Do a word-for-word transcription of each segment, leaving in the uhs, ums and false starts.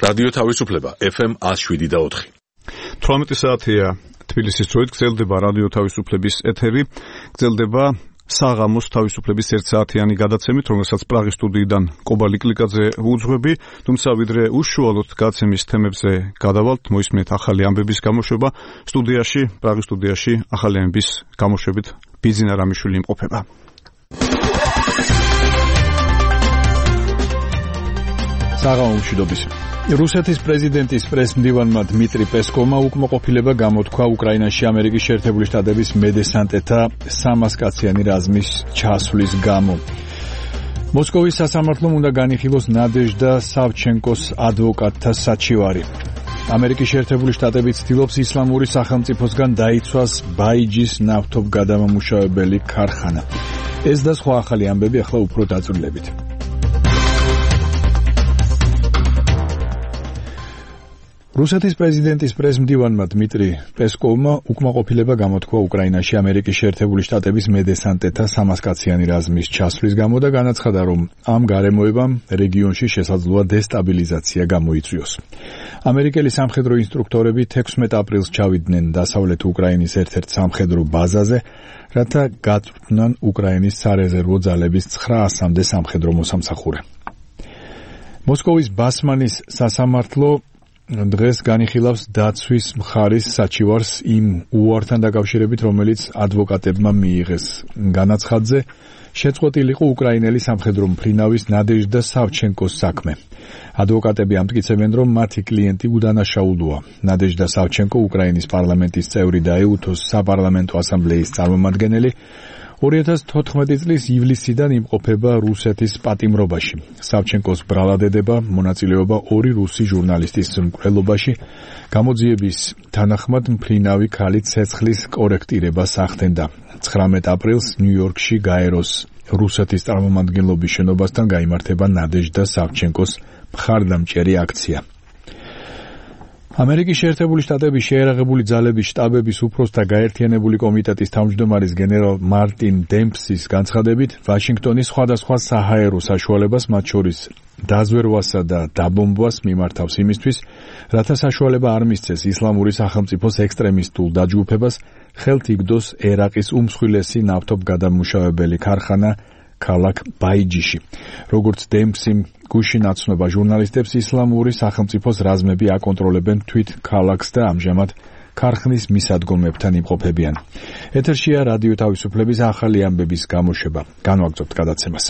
რადიო თავისუფლება ეფ ემ one oh seven და four. თვრამეტი საათია თბილისის დროით, გრძელდება რადიო თავისუფლების ეთერი, გრძელდება საღამოს თავისუფლების ერთ საათიანი გადაცემით, რომელსაც პრაღის სტუდიიდან კობალი კლიკაძე უძღვები, თუმცა ვიდრე უშუალოდ გადაცემის თემებზე გადავალთ, მოისმენთ ახალი ამბების გამოშვება. სტუდიაში, პრაღის სტუდიაში ახალი ამბების გამოშვებით ბიძინა რამიშვილი იმყოფება. საღამო მშვიდობის. რუსეთის პრეზიდენტის პრესმდივანმა დმიტრი პესკოვმა უკმაყოფილება გამოთქვა უკრაინაში ამერიკის შეერთებული შტატების მედესანტეთა სამასკაციანი რაზმის ჩასვლის გამო. მოსკოვის სასამართლომ უნდა განიხილოს ნადეჟდა სავჩენკოს ადვოკატთა საჩივარი. ამერიკის შეერთებული შტატები ცდილობს ისლამური სახელმწიფოსგან დაიცვას ბაიჯის ნავთობგადამამუშავებელი ქარხანა. ეს და სხვა ახალი ამბები ახლა უფრო დაწვრილებით. რუსეთის პრეზიდენტის პრესმდივანმა დმიტრი პესკოვმა უკმაყოფილება გამოთქვა უკრაინაში ამერიკის შეერთებული შტატების მედესანტეთა სამასკაციანი რაზმის ჩასვლის გამო და განაცხადა, რომ ამ გარემოებამ რეგიონში შესაძლოა დესტაბილიზაცია გამოიწვიოს. ამერიკელი სამხედრო ინსტრუქტორები თექვსმეტ აპრილს ჩავიდნენ დასავლეთ უკრაინის ერთ-ერთ სამხედრო ბაზაზე, რათა გაწვრთნან უკრაინის სარეზერვო ძალების ცხრაასამდე სამხედრო მოსამსახურე. მოსკოვის ბასმანის სასამართლო დღეს განიხილავს დაცვის მხარის საჩივარს იმ უართან დაკავშირებით, რომელიც ადვოკატებმა მიიღეს. განაცხადზე შეწყვეტილი იყო უკრაინელი სამხედრო მფრინავის ნადეჟდა სავჩენკოს საქმე. ადვოკატები ამტკიცებენ, რომ მათი კლიენტი უდანაშაულოა. ნადეჟდა სავჩენკო უკრაინის პარლამენტის წევრი და ეუთოს საპარლამენტო ასამბლეის წარმომადგენელი ორი ათას თოთხმეტი წლის ივლისიდან იმყოფება რუსეთის პატიმრობაში. სავჩენკოს ბრალადედება მონაწილეობა ორი რუსი ჟურნალისტის მკვლელობაში გამოძიების თანახმად მფრინავი ქალი ცეცხლის კორექტირებას ახდენდა. ცხრამეტ აპრილს ნიუ-იორკში გაეროს რუსეთის წარმომადგენლობის შენობასთან გაიმართება ნადეჟდა სავჩენკოს მხარდამჭერი აქცია. ამერიკის შეერთებული შტატების შეერაღებული ძალების შტაბების უფროსთა გაერთიანებული კომიტეტის თავმჯდომარის გენერალ მარტინ დემპსის განცხადებით, ვაშინგტონი სხვადასხვა საჰაერო საშუალებას, მათ შორის დაზვერვასა და დაბომბვას მიმართავს იმისთვის, რათა საშუალება არ მისცეს ისლამური სახელმწიფოს ექსტრემისტულ დაჯგუფებას ხელთ იგდოს ერაყის უმსხვილესი ნავთობგადამუშავებელი ქარხანა ქალაქ ბაიჯიში. როგორც დემპსიმ გუშინ აცნობა ჟურნალისტებს, ისლამური სახელმწიფოს რაზმები აკონტროლებენ თვით ქალაქს და ამჟამად ქარხნის მისადგომებთან იმყოფებიან. ეთერშია რადიო თავისუფლების ახალი ამბების გამოშვება. განვაგრძობთ გადაცემას.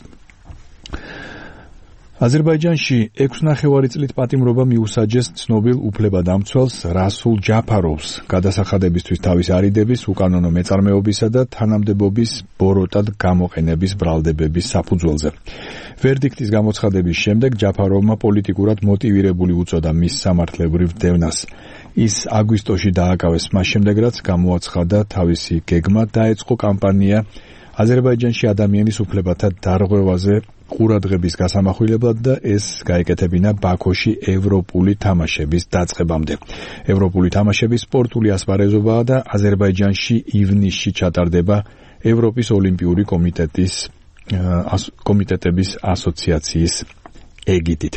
აზერბაიჯანში ექვსნახევარი წლით პატიმრობა მიუსაჯეს ცნობილ უფლებადამცველს რასულ ჯაფაროვს გადასახადებისთვის თავის არიდების, უკანონო მეწარმეობისა და თანამდებობის ბოროტად გამოყენების ბრალდებების საფუძველზე. ვერდიქტის გამოცხადების შემდეგ ჯაფაროვმა პოლიტიკურად მოტივირებული უწოდა მის სამართლებრივ დევნას. ის აგვისტოში დააკავეს მას შემდეგ, რაც გამოაცხადა თავისი გეგმა, დაეწყო კამპანია აზერბაიჯანში ადამიანის უფლებათა დარღვევაზე ყურადღების გასამახვილებლად და ეს გაეკეთებინა ბაქოში ევროპული თამაშების დაწყებამდე. ევროპული თამაშები სპორტული ასპარეზობაა და აზერბაიჯანში ივნისში ჩატარდება ევროპის ოლიმპიური კომიტეტის კომიტეტების ასოციაციის ეგიდით.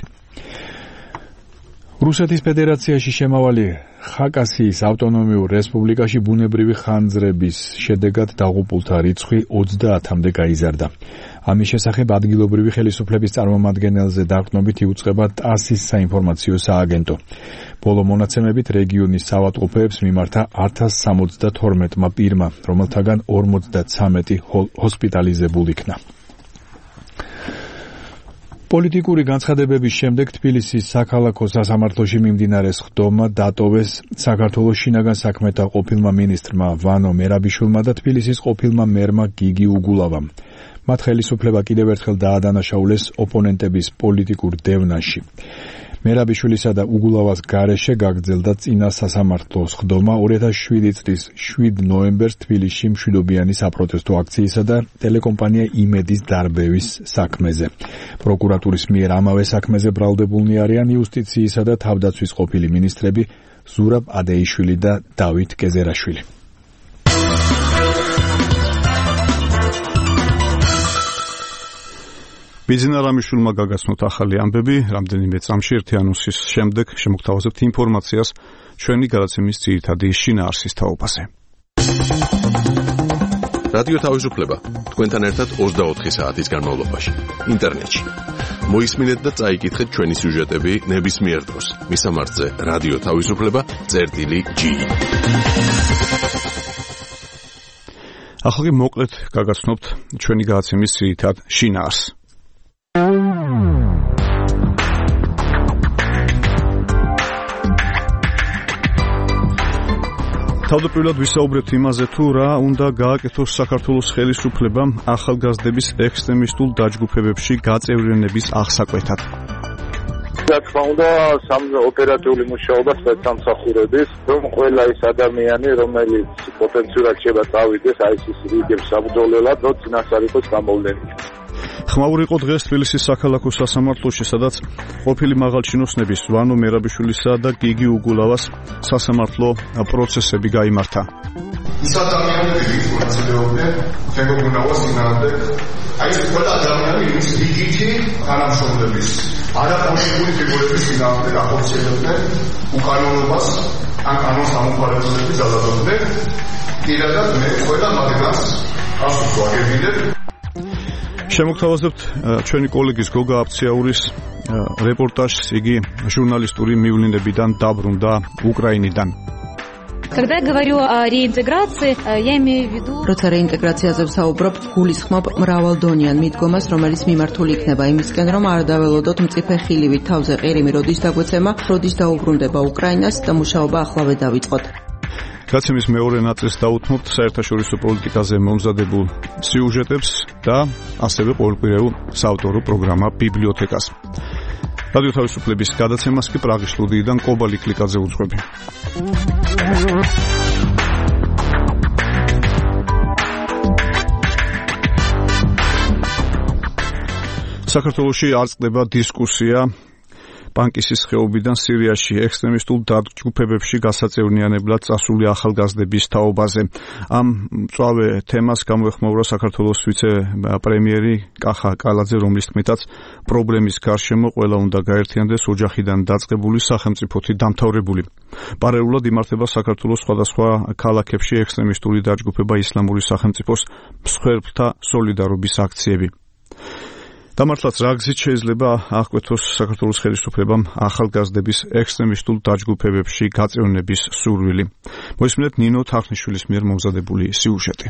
რუსეთის ფედერაციაში შემავალი ხაკასიის ავტონომიურ რესპუბლიკაში ბუნებრივი ხანძრების შედეგად დაღუპულთა რიცხვი ოცდაათამდე გაიზარდა. ამის შესახებ ადგილობრივი ხელისუფლების წარმომადგენელზე დაყრდნობით იუწყება ტასის საინფორმაციო სააგენტო. ბოლო მონაცემებით რეგიონის საავადმყოფოებს მიმართა ათას სამოცდათორმეტმა პირმა, რომელთაგან ორმოცდაცამეტი ჰოსპიტალიზებულ იქნა. პოლიტიკური განცხადებების შემდეგ თბილისის საქალაქო სასამართლოში მიმდინარე სხდომა დატოვეს საქართველოს შინაგან საქმეთა ყოფილმა მინისტრმა ვანო მერაბიშვილმა და თბილისის ყოფილმა მერმა გიგი უგულავამ. მათ ხელისუფლება კიდევ ერთხელ დაადანაშაულეს ოპონენტების პოლიტიკურ დევნაში. მერაბიშვილისა და უგულავას გარეშე გაგრძელდა წინა სასამართლო სხდომა ორი ათას შვიდი წლის შვიდ ნოემბერს თბილისში მშვიდობიანი საპროტესტო აქციისა და ტელეკომპანია იმედის დარბევის საქმეზე. პროკურატურის მიერ ამავე საქმეზე ბრალდებულნი არიან იუსტიციისა და თავდაცვის ყოფილი მინისტრები ზურაბ ადეიშვილი და დავით კეზერაშვილი. ბიძინა რამიშვილმა გაგაცნოთ ახალი ამბები, რამდენიმე წამში ერთი ანონსის შემდეგ შემოგთავაზებთ ინფორმაციას ჩვენი გადაცემის ძირითადი შინაარსის თაობაზე. რადიო თავისუფლება თქვენთან ერთად ოცდაოთხი საათის განმავლობაში ინტერნეტში. მოისმინეთ და წაიკითხეთ ჩვენი სიუჟეტები ნებისმიერ დროს. მისამართზე რადიო თავისუფლება წერტილი ჯი. ახლა მოკლედ გაგაცნობთ ჩვენი გადაცემის ძირითად შინაარსს. თავდაპირველად ვისაუბრებთ იმაზე, თუ რა უნდა გააკეთოს საქართველოს ხელისუფლებამ ახალგაზრდების ექსტრემისტულ დაჯგუფებებში გაწევრიანების აღსაკვეთად. რა თქმა უნდა, ოპერატიული მუშაობა სპეცსამსახურების, რომ ყველა ის ადამიანი, რომელიც პოტენციურად შეიძლება წავიდეს აი ეს რიგებს საბრძოლველად, რომ წინასწარ იყოს გამოვლენილი. ხმაური იყო დღეს თბილისის საქალაქო სასამართლოში, სადაც ყოფილი მაღალჩინოსნების ვანო მერაბიშვილისა და გიგი უგულავას სასამართლო პროცესები გაიმართა. ის ადამიანები ვინმე თემოგუნავას ინარდე აი ეს ყველა ადამიანი ის რიგითი თანამშრომლების არაპოლიტიკური ფიგურების ინარდე ახორციელებდნენ უკანონობას ან კანონს ამოყალიბებდნენ ძალადობდნენ პირადად მე ყველა მაგას ასოს ვაგებინებ. შემოგთავაზებთ ჩვენი კოლეგის გოგა აბციაურის რეპორტაჟს, იგი ჟურნალისტური მივლინებიდან დაბრუნდა უკრაინიდან. Когда я говорю о реинтеграции, я имею в виду... Როცა რეინტეგრაციაზე ვსაუბრობ, გულისხმობ მრავალდონიან მიდგომას, რომელიც მიმართული იქნება იმისკენ, რომ არ დაველოდოთ მწიფე ხილივით თავზე ყირიმი როდის დაგვეცემა, როდის დაუბრუნდება უკრაინას და მუშაობა ახლავე დავიწყოთ. გადაცემის მეორე ნაწილს დაუთმობთ საერთაშორისო პოლიტიკაზე მომზადებულ სიუჟეტებს და ასევე ყოველკვირეულ საავტორო პროგრამა ბიბლიოთეკას. რადიო თავისუფლების გადაცემას კი პრაღის სტუდიიდან კობალი კლიკაძე უძღვები. საქართველოში არ წყდება დისკუსია პანკისის ხეობიდან სირიაში ექსტრემისტულ დაჯგუფებებში გასაწევრიანებლად წასული ახალგაზრდების თაობაზე. ამ მწვავე თემას გამოეხმაურა საქართველოს ვიცე-პრემიერი კახა კალაძე, რომლის თქმითაც პრობლემის გარშემო ყველა უნდა გაერთიანდეს ოჯახიდან დაწყებული სახელმწიფოთი დამთავრებული. პარალელურად იმართება საქართველოს სხვადასხვა ქალაქებში ექსტრემისტული დაჯგუფება ისლამური სახელმწიფოს მსხვერპლთა სოლიდარობის აქციები. დამართლაც რა გზით შეიძლება აღკვეთოს საქართველოს ხელისუფლებამ ახალგაზრდების ექსტრემისტულ დაჯგუფებებში გაწევრიანების სურვილი. მოისმინეთ ნინო თახნიშვილის მიერ მომზადებული სიუჟეტი.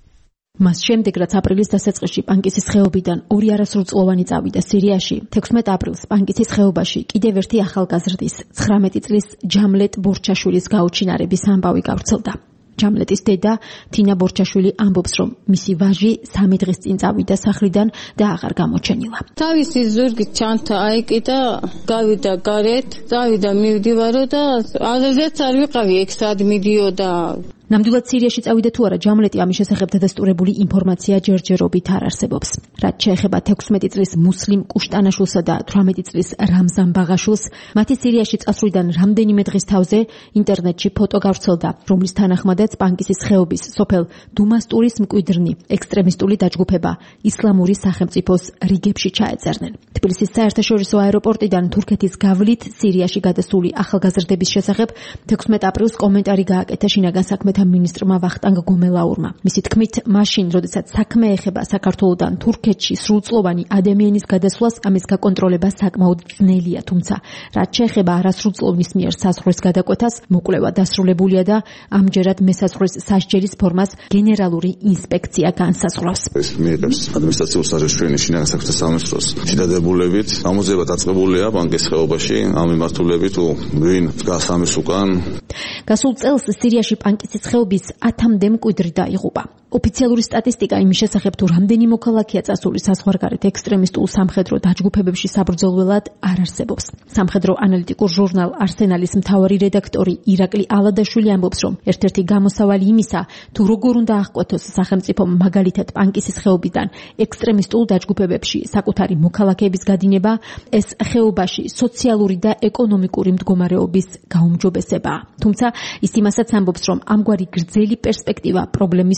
მას შემდეგ, რაც აპრილის დასაწყისში პანკისის ხეობიდან ორი არასრულწლოვანი წავიდა სირიაში, თექვსმეტ აპრილს პანკისის ხეობაში კიდევ ერთი ახალგაზრდის ცხრამეტი წლის ჯამლეტ ბორჩაშვილის გაუჩინარების ამბავი გავრცელდა. ჯამლეტის დედა თინა ბორჩაშვილი ამბობს, რომ მისი ვაჟი სამი დღის წინ წავიდა სახლიდან და აღარ გამოჩენილა. თავისი ზურგით ჩანთა აიკიდა, გავიდა გარეთ, წავიდა მივდივარო და აღზეც არ ვიყავი ეგ სად მიდიოდა. ნამდვილად სირიაში წავიდა თუ არა, ჯამლეტი ამის შესახებ დადასტურებული ინფორმაცია ჯერჯერობით არ არსებობს. რაც შეეხება თექვსმეტი წლის მუსლიმ კუშტანაშვილსა და თვრამეტი წლის რამზან ბაღაშვილს, მათი სირიაში წასვლიდან რამდენიმე დღის თავზე ინტერნეტში ფოტო გავრცელდა, რომლის თანახმადაც პანკისის ხეობის სოფელ დუმასტურის მკვიდრნი ექსტრემისტული დაჯგუფება ისლამური სახელმწიფოს რიგებში ჩაეწერნენ. თბილისის საერთაშორისო აეროპორტიდან თურქეთის გავლით სირიაში გადასული ახალგაზრდების შესახებ თექვსმეტ აპრილს კომენტარი გააკეთა შინაგან საქმეთა მინისტრმა ვახტანგ გომელაურმა. მისი თქმით, მაშინ, როდესაც საქმე ეხება საქართველოდან თურქეთში სრულწლოვანი ადამიანის გადასვლას, ამის გაკონტროლება საკმაოდ ძნელია, თუმცა რაც შეეხება არასრულწლოვნის მიერ საზღვრის გადაკვეთას, მოკვლევა დასრულებულია და ამჯერად მესაზღვრის სასჯელის ფორმას გენერალური ინსპექცია განსაზღვრავს. ეს მიიღებს ადმინისტრაციულ საზრდოშრენის შინაგან საქმეთა სამინისტროს შედადებულებით. ამოძიება დაწყებულია პანკის ხეობაში ამ მიმართულებით, ვინ დგას ამის უკან. გასულ წელს სირიაში პანკისის ხეობის ათამდე მკვიდრი დაიღუპა. ოფიციალური სტატისტიკა იმის შესახებ, თუ რამდენი მოქალაქეა წასული საზღვარგარეთ ექსტრემისტულ სამხედრო დაჯგუფებებში საბრძოლველად არ არსებობს. სამხედრო ანალიტიკურ ჟურნალ არსენალის მთავარი რედაქტორი ირაკლი ალადაშვილი ამბობს, რომ ერთ-ერთი გამოსავალი იმისა, თუ როგორ უნდა აღკვეთოს სახელმწიფომ მაგალითად პანკისის ხეობიდან ექსტრემისტულ დაჯგუფებებში საკუთარი მოქალაქეების გადინება, ეს ხეობაში სოციალური და ეკონომიკური მდგომარეობის გაუმჯობესებაა. თუმცა ის იმასაც ამბობს, რომ ამგვარი გრძელი პერსპექტივა პრობლემის მოკლედ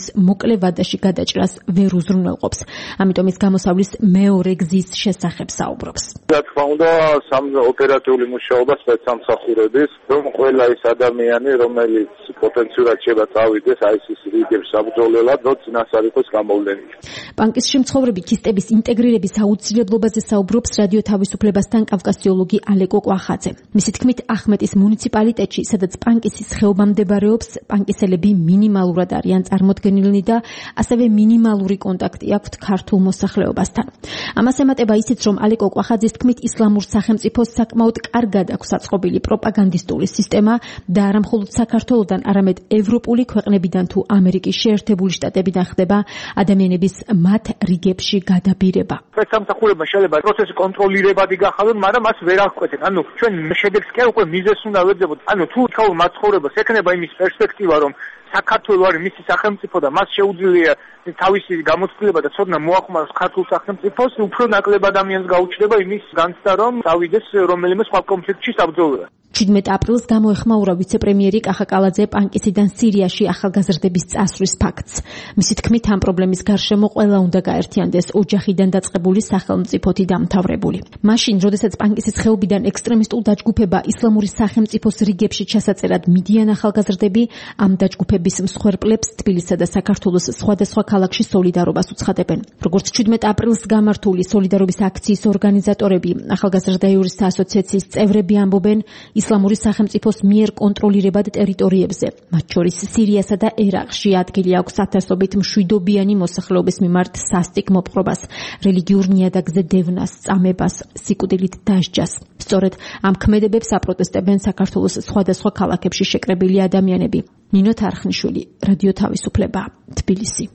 მოკლე ვადაში გადაჭრას ვერ უზრუნველყოფს. ამიტომ ის გამოსავლის მეორე გზის შესახებ საუბრობს. რა თქმა უნდა, ოპერატიული მუშაობა სპეცსამსახურების, რომ ყველა ის ადამიანი, რომელიც პოტენციურად შეიძლება წავიდეს აი ეს რიგებს საბრძოლველად, რომ წინასწარ იყოს გამოვლენილი. პანკის შემცხოვრები ქისტების ინტეგრირების აუცილებლობაზე საუბრობს რადიო თავისუფლებასთან კავკასიოლოგი ალეკო კვახაძე. მისი თქმით, ახმეტის მუნიციპალიტეტში, სადაც პანკისის ხეობა მდებარეობს, პანკისელები მინიმალურად არიან წარმოდგენილნი და ასევე მინიმალური კონტაქტი აქვთ ქართულ მოსახლეობასთან. ამას ემატება ისიც, რომ ალეკო კვახაძის თქმით, ისლამურ სახელმწიფოს საკმაოდ კარგად აქვს აწყობილი პროპაგანდისტული სისტემა და არა მხოლოდ საქართველოდან, არამედ ევროპული ქვეყნებიდან თუ ამერიკის შეერთებული შტატებიდან ხდება ადამიანების მათ რიგებში გადაბირება. სპეცსამსახურებმა შეიძლება პროცესი კონტროლირებადი გახადონ, მაგრამ მას ვერ აღკვეთენ. ანუ ჩვენ შედეგს კი უკვე მიზეზს უნდა ვეძებოთ. ანუ თუ თაურ მაცხოვრებას ექნება იმის პერსპექტივა, რომ საქართველო არის მისი სახელმწიფო და მას შეუძლია თავისი გამოცდილება და ცოდნა მოახმაროს ქართულ სახელმწიფოს, უფრო ნაკლებ ადამიანს გაუჩნდება იმის განცდა, რომ წავიდეს რომელიმე სხვა კონფლიქტში საბრძოლველად. შვიდმეტ აპრილს გამოეხმაურა ვიცე-პრემიერი კახა კალაძე პანკისიდან სირიაში ახალგაზრდების წასვლის ფაქტს. მისი თქმით, ამ პრობლემის გარშემო ყველა უნდა გაერთიანდეს ოჯახიდან დაწყებული სახელმწიფოთი დამთავრებული. მაშინ, როდესაც პანკისის ხეობიდან ექსტრემისტულ დაჯგუფება ისლამური სახელმწიფოს რიგებში ჩასაწერად მიდიან ახალგაზრდები, ამ დაჯგუფების მსხვერპლებს თბილისსა და საქართველოს სხვადასხვა ქალაქში სოლიდარობას უცხადებენ. როგორც შვიდმეტ აპრილს გამართული სოლიდარობის აქციის ორგანიზატორები, ახალგაზრდა იურისტთა ასოციაციის წევრები ამბობენ, ისლამური სახელმწიფოს მიერ კონტროლირებად ტერიტორიებზე, მათ შორის სირიასა და ერაყში ადგილი აქვს ათასობით მშვიდობიანი მოსახლეობის მიმართ სასტიკ მოპყრობას, რელიგიურ ნიადაგზე დევნას, წამებას, სიკვდილით დასჯას. სწორედ ამ ქმედებებს აპროტესტებენ საქართველოს სხვადასხვა ქალაქებში შეკრებილი ადამიანები. ნინო თარხნიშვილი, რადიო თავისუფლება, თბილისი.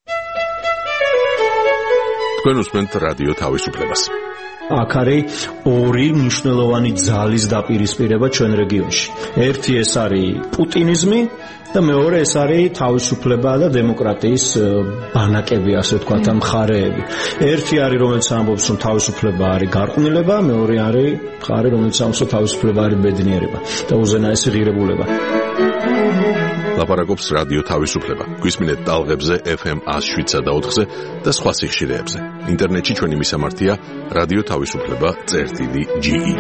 თქვენ უსმენთ რადიო თავისუფლებას. აქ არის ორი მნიშვნელოვანი ძალის დაპირისპირება ჩვენ რეგიონში. ერთი ეს არის პუტინიზმი და მეორე ეს არის თავისუფლება და დემოკრატიის ბანაკები, ასე ვთქვათ, ამ მხარეები. ერთი არის, რომელიც ამბობს, რომ თავისუფლება არის გარყვნილება, მეორე არის მხარე, რომელიც ამბობს, რომ თავისუფლება არის ბედნიერება და უზენაესი ღირებულება. ლაპარაკობს რადიო თავისუფლება. გვისმინეთ ტალღებზე ეფ ემ one oh seven და ოთხზე და სხვა სიხშირეებზე. ინტერნეტში ჩვენი მისამართია რადიო თავისუფლება წერტილი ჯი ი.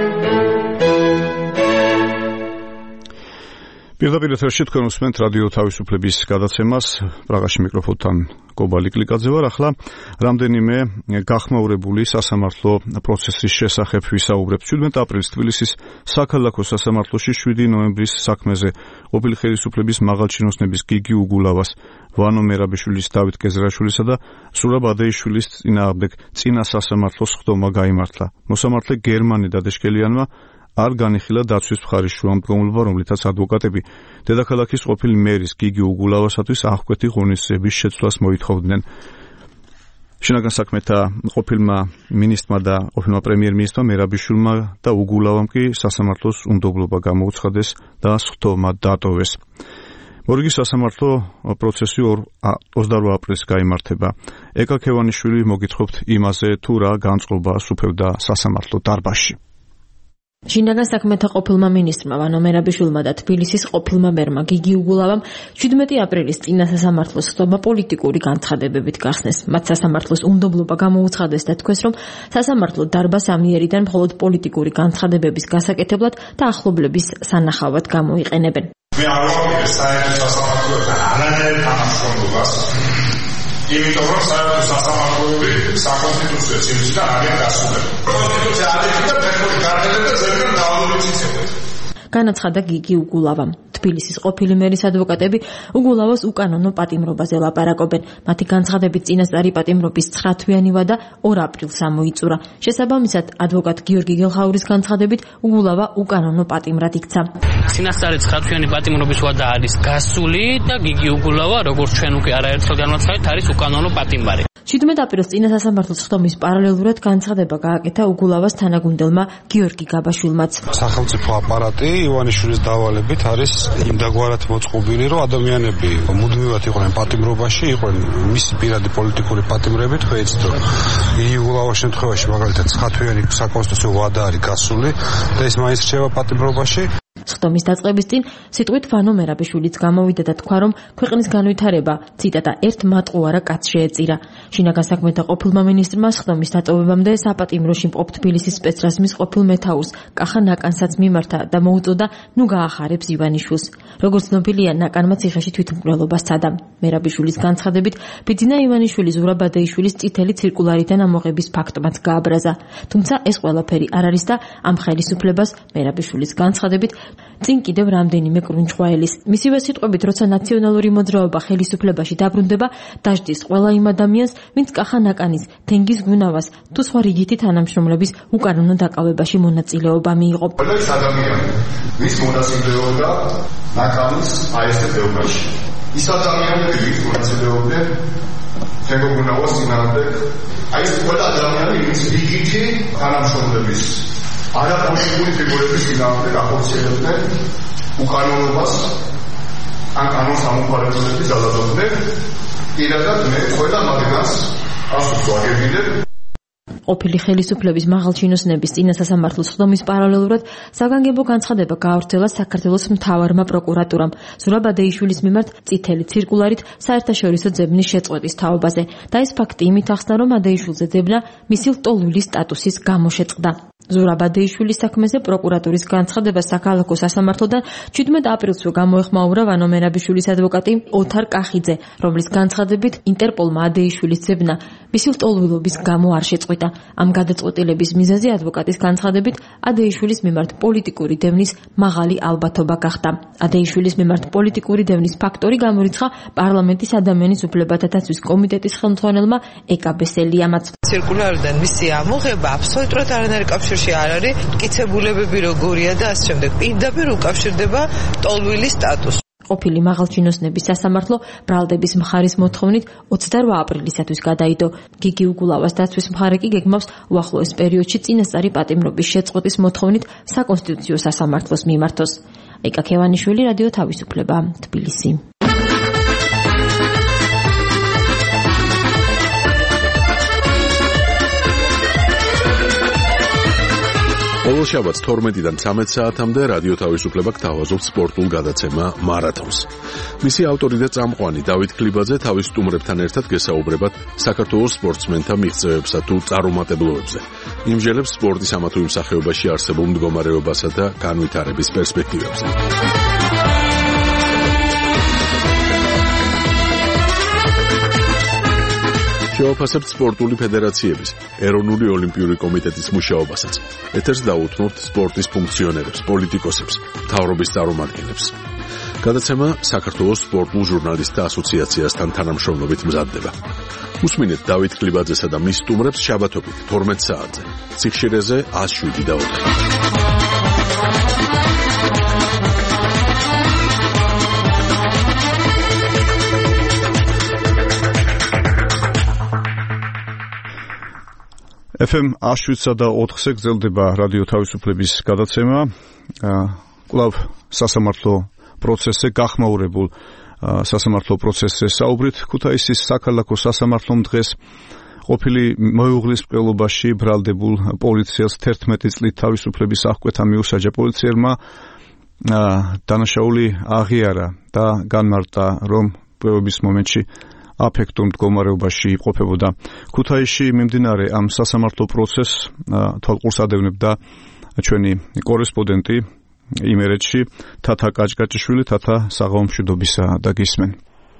პირდაპირ ეთერში თქვენ უსმენთ რადიო თავისუფლების გადაცემას. პრაღაში მიკროფონთან კობალი კლიკაძე ვარ. ახლა რამდენიმე გახმაურებული სასამართლო პროცესის შესახებ ვისაუბრებთ. შვიდმეტ აპრილს თბილისის საქალაქო სასამართლოში შვიდი ნოემბრის საქმეზე ყოფილი ხელისუფლების მაღალჩინოსნების გიგი უგულავას, ვანო მერაბიშვილის, დავით კეზრაშვილისა და სურაბ ადეიშვილის წინააღმდეგ წინა სასამართლოს ხდომა გაიმართლა. მოსამართლე გერმანე დადეშკელიანმა არ განიხილა დაცვის მხარის შუამდგომლობა, რომლითაც ადვოკატები დედაქალაქის ყოფილი მერის გიგი უგულავასათვის აღკვეთი ღონისძიების შეცვლას მოითხოვდნენ. შინაგან საქმეთა ყოფილმა მინისტრმა და ყოფილმა პრემიერ-მინისტრმა მერაბიშვილმა და უგულავამ კი სასამართლოს უნდობლობა გამოუცხადეს და ხდომა დატოვეს. მორიგის სასამართლო პროცესი ოცდაორი აპრილს გაიმართება. ეკა ქევანიშვილი მოგითხრობთ იმაზე, თუ რა განწყობა სუფევდა სასამართლო დარბაზში. შინაგან საქმეთა ყოფილმა მინისტრმა ვანო მერაბიშვილმა და თბილისის ყოფილმა მერმა გიგი უგულავამ შვიდმეტი აპრილის წინა სასამართლოს ხდომა პოლიტიკური განცხადებებით გახსნეს. მათ სასამართლოს უნდობლობა გამოუცხადეს და თქვეს, რომ სასამართლო დარბაზს ამიერიდან მხოლოდ პოლიტიკური განცხადებების გასაკეთებლად და ახლობლების სანახავად გამოიყენებენ. მე არ ვამბობ საერთო სასამართლოებთან არანაირ თანამშრომლობას. იმიტომ რომ საერთო სასამართლოები საკონსტიტუციო ცივისგან არის დასრულებული. კონსტიტუცია არის და ფეხური გარდადება და ზოგადად დაავადებითი. განაცხადა გიგი უგულავამ. თბილისის ყოფილი მერის ადვოკატები უგულავას უკანონო პატიმრობაზე ლაპარაკობენ. მათი განცხადებით წინასწარი პატიმრობის ცხრა თვიანი ვადა ორ აპრილს ამოიწურა. შესაბამისად, ადვოკატ გიორგი გელხაურის განცხადებით უგულავა უკანონო პატიმრად იქცა. წინასწარი ცხრა თვიანი პატიმრობის ვადა არის გასული და გიგი უგულავა, როგორც ჩვენ უკვე არაერთხელ განვაცხადეთ, არის უკანონო პატიმარი. შვიდმეტ აპრილს წინა სასამართლოს ხდომის პარალელურად განცხადება გააკეთა უგულავას თანაგუნდელმა გიორგი გაბაშვილმაც. სახელმწიფო აპარატი ივანიშვილის დავალებით არის იმდაგვარად მოწყობილი, რომ ადამიანები მუდმივად იყვნენ პატიმრობაში, იყვნენ მისი პირადი პოლიტიკური პატიმრები, თქვენ იცით, რომ გიგი უგულავას შემთხვევაში მაგალითად ცხრა თვიანი საკონსტიტუციო ვადა არის გასული და ის მაინც რჩება პატიმრობაში. სხდომის დაწყების წინ სიტყვით ვანო მერაბიშვილიც გამოვიდა და თქვა, რომ ქვეყნის განვითარება, ციტატა, ერთ მატყუარა კაცს შეეწირა. შინაგან საქმეთა ყოფილმა მინისტრმა სხდომის დატოვებამდე საპატიმროში მყოფ თბილისის სპეცრაზმის ყოფილ მეთაურს კახა ნაკანსაც მიმართა და მოუწოდა ნუ გაახარებს ივანიშვილს. როგორც ცნობილია, ნაკანმა ციხეში თვითმკვლელობა სცადა. მერაბიშვილის განცხადებით, ბიძინა ივანიშვილი ზურაბ ბადეიშვილის წითელი ცირკულარიდან ამოღების ფაქტმაც გააბრაზა. თუმცა ეს ყველაფერი არ არის და ამ ხელისუფლებას მერაბიშვილის განცხადებით წინ კიდევ რამდენიმე კრუნჩხვა ელის. მისივე სიტყვებით, როცა ნაციონალური მოძრაობა ხელისუფლებაში დაბრუნდება, დაждდის ყველა იმ ადამიანს, ვინც კახა ნაკანის, თენგიზ გვინავას თუ სხვა რიგითი თანამშრომლების უკანონო დაკავებაში მონაწილეობა მიიღო. ყველა ის ადამიანი, ვის მონაწილეობდა ნაკანის აესტებობაში. ის ადამიანები, ვის მონაწილეობდნენ თენგო გვინავას წინააღმდეგ, აი ეს ყველა ადამიანი, ვის რიგითი თანამშრომლების არაპოლიტიკური ფიგურების წინააღმდეგ ახორციელებდნენ უკანონობას ან კანონს ამოყალიბებების ძალადობდნენ. პირადად მე ყველა მაგას ასოს ვაგებინებ. ყოფილი ხელისუფლების მაღალჩინოსნების წინა სასამართლოს სხდომის პარალელურად საგანგებო განცხადება გაავრცელა საქართველოს მთავარმა პროკურატურამ ზურაბ ბადეიშვილის მიმართ წითელი ცირკულარით საერთაშორისო ძებნის შეწყვეტის თაობაზე და ეს ფაქტი იმით ახსნა, რომ ბადეიშვილზე ძებნა მისი ლტოლვილი სტატუსის გამო შეწყდა. ზურაბ ბადეიშვილის საქმეზე პროკურატურის განცხადება საქალაქო სასამართლოდან ჩვიდმეტ აპრილს გამოეხმაურა ვანო მერაბიშვილის ადვოკატი ოთარ კახიძე, რომლის განცხადებით ინტერპოლმა ბადეიშვილის ძებნა მისი ლტოლვილობის გამო არ შეწყვიტა. ამ გადაწყვეტილების მიზეზი ადვოკატის განცხადებით ბადეიშვილის მიმართ პოლიტიკური დევნის მაღალი ალბათობა გახდა. ბადეიშვილის მიმართ პოლიტიკური დევნის ფაქტორი გამორიცხა პარლამენტის ადამიანის უფლებათა დაცვის კომიტეტის ხელმძღვანელმა ეკა ბესელიამაც. ცირკულარიდან მისი ამოღება აბსოლუტურად არანაირი კავშირში არ არის, მტკიცებულებები როგორია და ასე შემდეგ. პირდაპირ უკავშირდება ტოლვილის სტატუსს. ყოფილი მაღალჩინოსნების სასამართლო ბრალდების მხარის მოთხოვნით ოცდაორ აპრილისათვის გადაიდო. გიგი უგულავას დაცვის მხარე კი გეგმავს უახლოეს პერიოდში წინასწარი პატიმრობის შეწყვეტის მოთხოვნით საკონსტიტუციო სასამართლოს მიმართოს. ეკა ქევანიშვილი, რადიო თავისუფლება, თბილისი. ყოველ შაბათს თორმეტიდან ცამეტ საათამდე რადიო თავისუფლება გთავაზობს სპორტულ გადაცემა მარათონს. მისი ავტორი და წამყვანი დავით ქლიბაძე თავის სტუმრებთან ერთად გესაუბრებათ საქართველოს სპორტსმენთა მიღწევებსა თუ წარუმატებლობებზე. იმჟელებს სპორტის ამა თუ იმ სახეობაში არსებულ მდგომარეობასა და განვითარების პერსპექტივებზე. შევაფასებთ სპორტული ფედერაციების, ეროვნული ოლიმპიური კომიტეტის მუშაობასაც. ეთერს დაუთმობთ სპორტის ფუნქციონერებს, პოლიტიკოსებს, მთავრობის წარმომადგენლებს. გადაცემა საქართველოს სპორტულ ჟურნალისტთა ასოციაციასთან თანამშრომლობით მზადდება. უსმინეთ დავით ქლიბაძესა და მის სტუმრებს შაბათობით თორმეტ საათზე. ციხშირეზე ას შვიდი და ოთხი. ეფ ემ ას შვიდსა და ოთხზე გრძელდება რადიო თავისუფლების გადაცემა. კვლავ სასამართლო პროცესზე გახმაურებულ სასამართლო პროცესზე საუბრით. ქუთაისის საქალაქო სასამართლომ დღეს ყოფილი მეუღლის მკვლელობაში ბრალდებულ პოლიციელს თერთმეტი წლით თავისუფლების აღკვეთა მიუსაჯა. პოლიციელმა დანაშაული აღიარა და განმარტა, რომ მკვლელობის მომენტში აფექტურ მდგომარეობაში იმყოფებოდა. ქუთაისში მიმდინარე ამ სასამართლო პროცესს თვალყურს ადევნებდა ჩვენი კორესპონდენტი იმერეთში თათა კაჭკაჭიშვილი. თათა, საღამომშვიდობისა და გისმენ.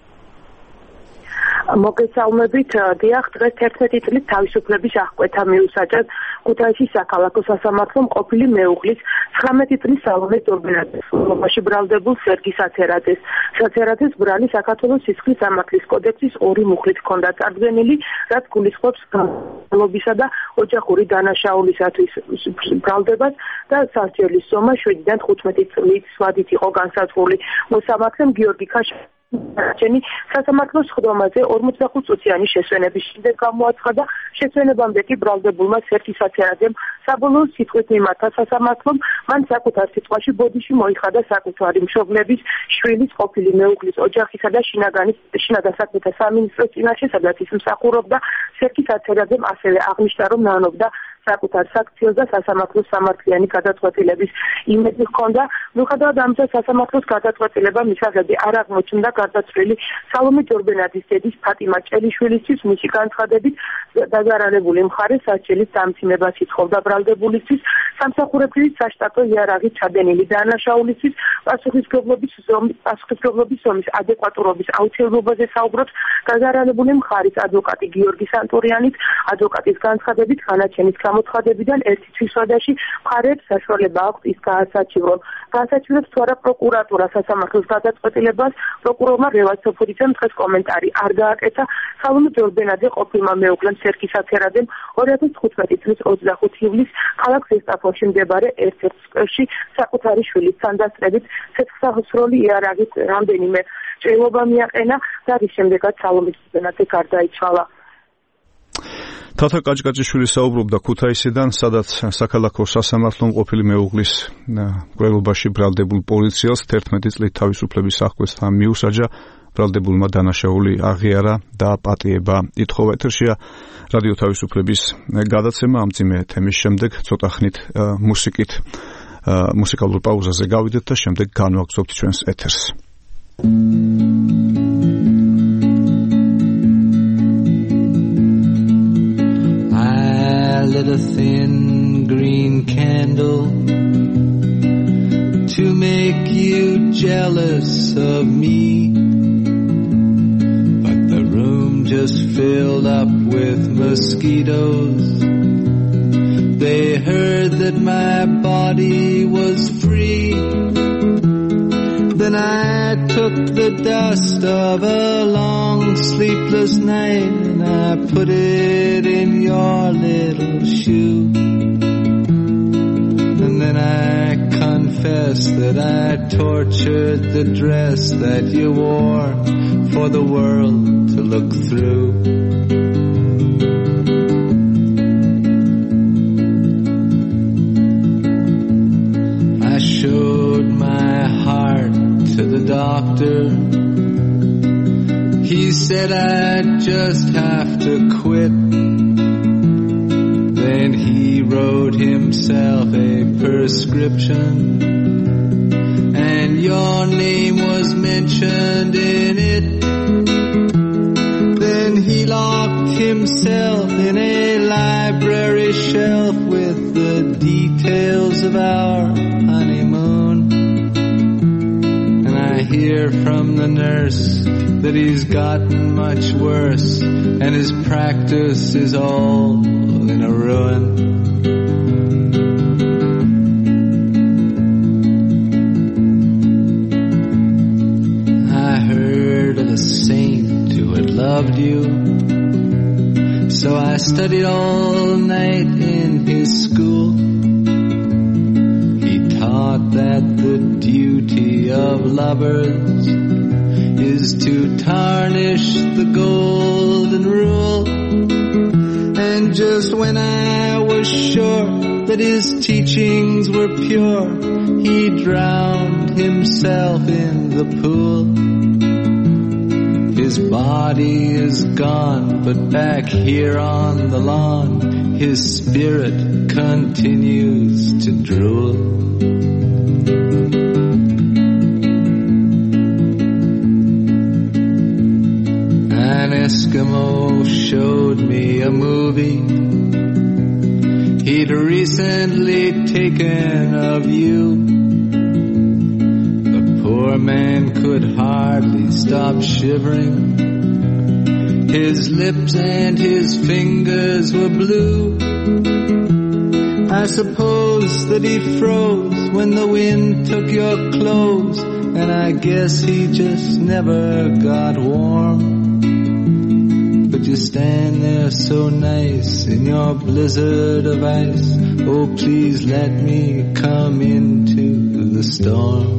მოგესალმებით, დიახ, დღეს თერთმეტი წლის თავისუფლების აღკვეთა მიუსაჯეს ქუთაისის საქალაქო სასამართლომ ყოფილი მეუღლის ცხრამეტი წლის სალომე დორბერაძეში ბრალდებულ სერგი საცერაძეს. საცერაძეს ბრალი საქართველოს სისხლის სამართლის კოდექსის ორი მუხლით ჰქონდა წარდგენილი, რაც გულისხმობს განლობისა და ოჯახური დანაშაულისათვის ბრალდებას და სასჯელის სომა შვიდიდან თხუთმეტი წლის ვადით იყო განსაზღვრული. მოსამართლემ გიორგი ქაშა ჩენი სასამართლოს სხდომაზე ორმოცდახუთ წუთიანი შესვენების შემდეგ გამოაცხადა. შესვენებამდე კი ბრალდებულმა სერგი საცერაძემ საბოლოო სიტყვით მიმართა სასამართლომ. მან საკუთარ სიტყვაში ბოდიში მოიხადა საკუთარი მშობლების, შვილის, ყოფილი მეუღლის, ოჯახისა და შინაგანის შინაგან საქმეთა სამინისტროს წინაშე, სადაც ის მსახურობდა. სერგი საცერაძემ ასევე აღნიშნა, რომ ნანობდა საკუთარ საქციელს და სასამართლოს სამართლიანი გადაწყვეტილების იმედი ჰქონდა. მიუხედავად ამისა, სასამართლოს გადაწყვეტილება მისაღები არ აღმოჩნდა გარდაცვლილი სალომე ჯორბენაძის დედის ფატიმა ჭელიშვილისთვის, მისი განცხადებით დაზარალებული მხარე სასჯელის დამცინებას ითხოვდა ბრალდებულისთვის, სამსახურებრივი საშტატო იარაღით ჩადენილი დანაშაულისთვის, პასუხისმგებლობის ზომის პასუხისმგებლობის ზომის ადეკვატურობის აუცილებლობაზე საუბრობს დაზარალებული მხარის ადვოკატი გიორგი სანტურიანიც. ადვოკატის განცხადებით, განაჩენის გამოცხადებიდან ერთი თვის ვადაში მხარეებს საშუალება აქვთ ის გაასაჩივრონ. გაასაჩივრებს თუ არა პროკურატურა სასამართლოს გადაწყვეტილებას. პროკურორმა რევაზ სოფურიძემ დღეს კომენტარი არ გააკეთა. სალომე ჯორბენაძე ყოფილმა მეუღლემ სერგი საფერაძემ ორი ათას თხუთმეტი წლის ოცდახუთი ივლისს ქალაქ ზესტაფონში მდებარე ერთ-ერთ სკვერში საკუთარი შვილის სანდასწრებით ცეცხლსასროლი იარაღით რამდენიმე ჭრილობა მიაყენა და რის შემდეგაც სალომე ჯორბენაძე გარდაიცვალა. თათა კაჭკაჭიშვილი საუბრობდა ქუთაისიდან, სადაც საქალაქო სასამართლომ ყოფილი მეუღლის მკვლელობაში ბრალდებულ პოლიციელს თერთმეტი წლით თავისუფლების აღკვეცთან მიუსაჯა. ბრალდებულმა დანაშაული აღიარა და პატიება ითხოვა. ეთერშია რადიო თავისუფლების გადაცემა. ამ წიმე თემის შემდეგ ცოტა ხნით მუსიკით მუსიკალურ პაუზაზე გავიდეთ და შემდეგ განვაგრძობთ ჩვენს ეთერს. Lit a thin green candle to make you jealous of me, but the room just filled up with mosquitoes. They heard that my body was free. Then I took the dust of a long sleepless night and I put it in your little shoe. And then I confess that I tortured the dress that you wore for the world to look through. I showed my heart to the doctor. He said I'd just have to quit. Then he wrote himself a prescription, and your name was mentioned in it. Then he locked himself in a library shelf with the details of our honeymoon. And I hear from the nurse that he's gotten much worse, and his practice is all in a ruin. I heard of a saint who had loved you, so I studied all night in his school. He taught that the duty of lovers is to tarnish the golden rule. And just when I was sure that his teachings were pure, he drowned himself in the pool. His body is gone, but back here on the lawn, his spirit continues to drool. An Eskimo showed me a movie he'd recently taken of you. The poor man could hardly stop shivering. His lips and his fingers were blue. I suppose that he froze when the wind took your clothes, and I guess he just never got warm. But you stand there so nice in your blizzard of ice. Oh, please let me come into the storm.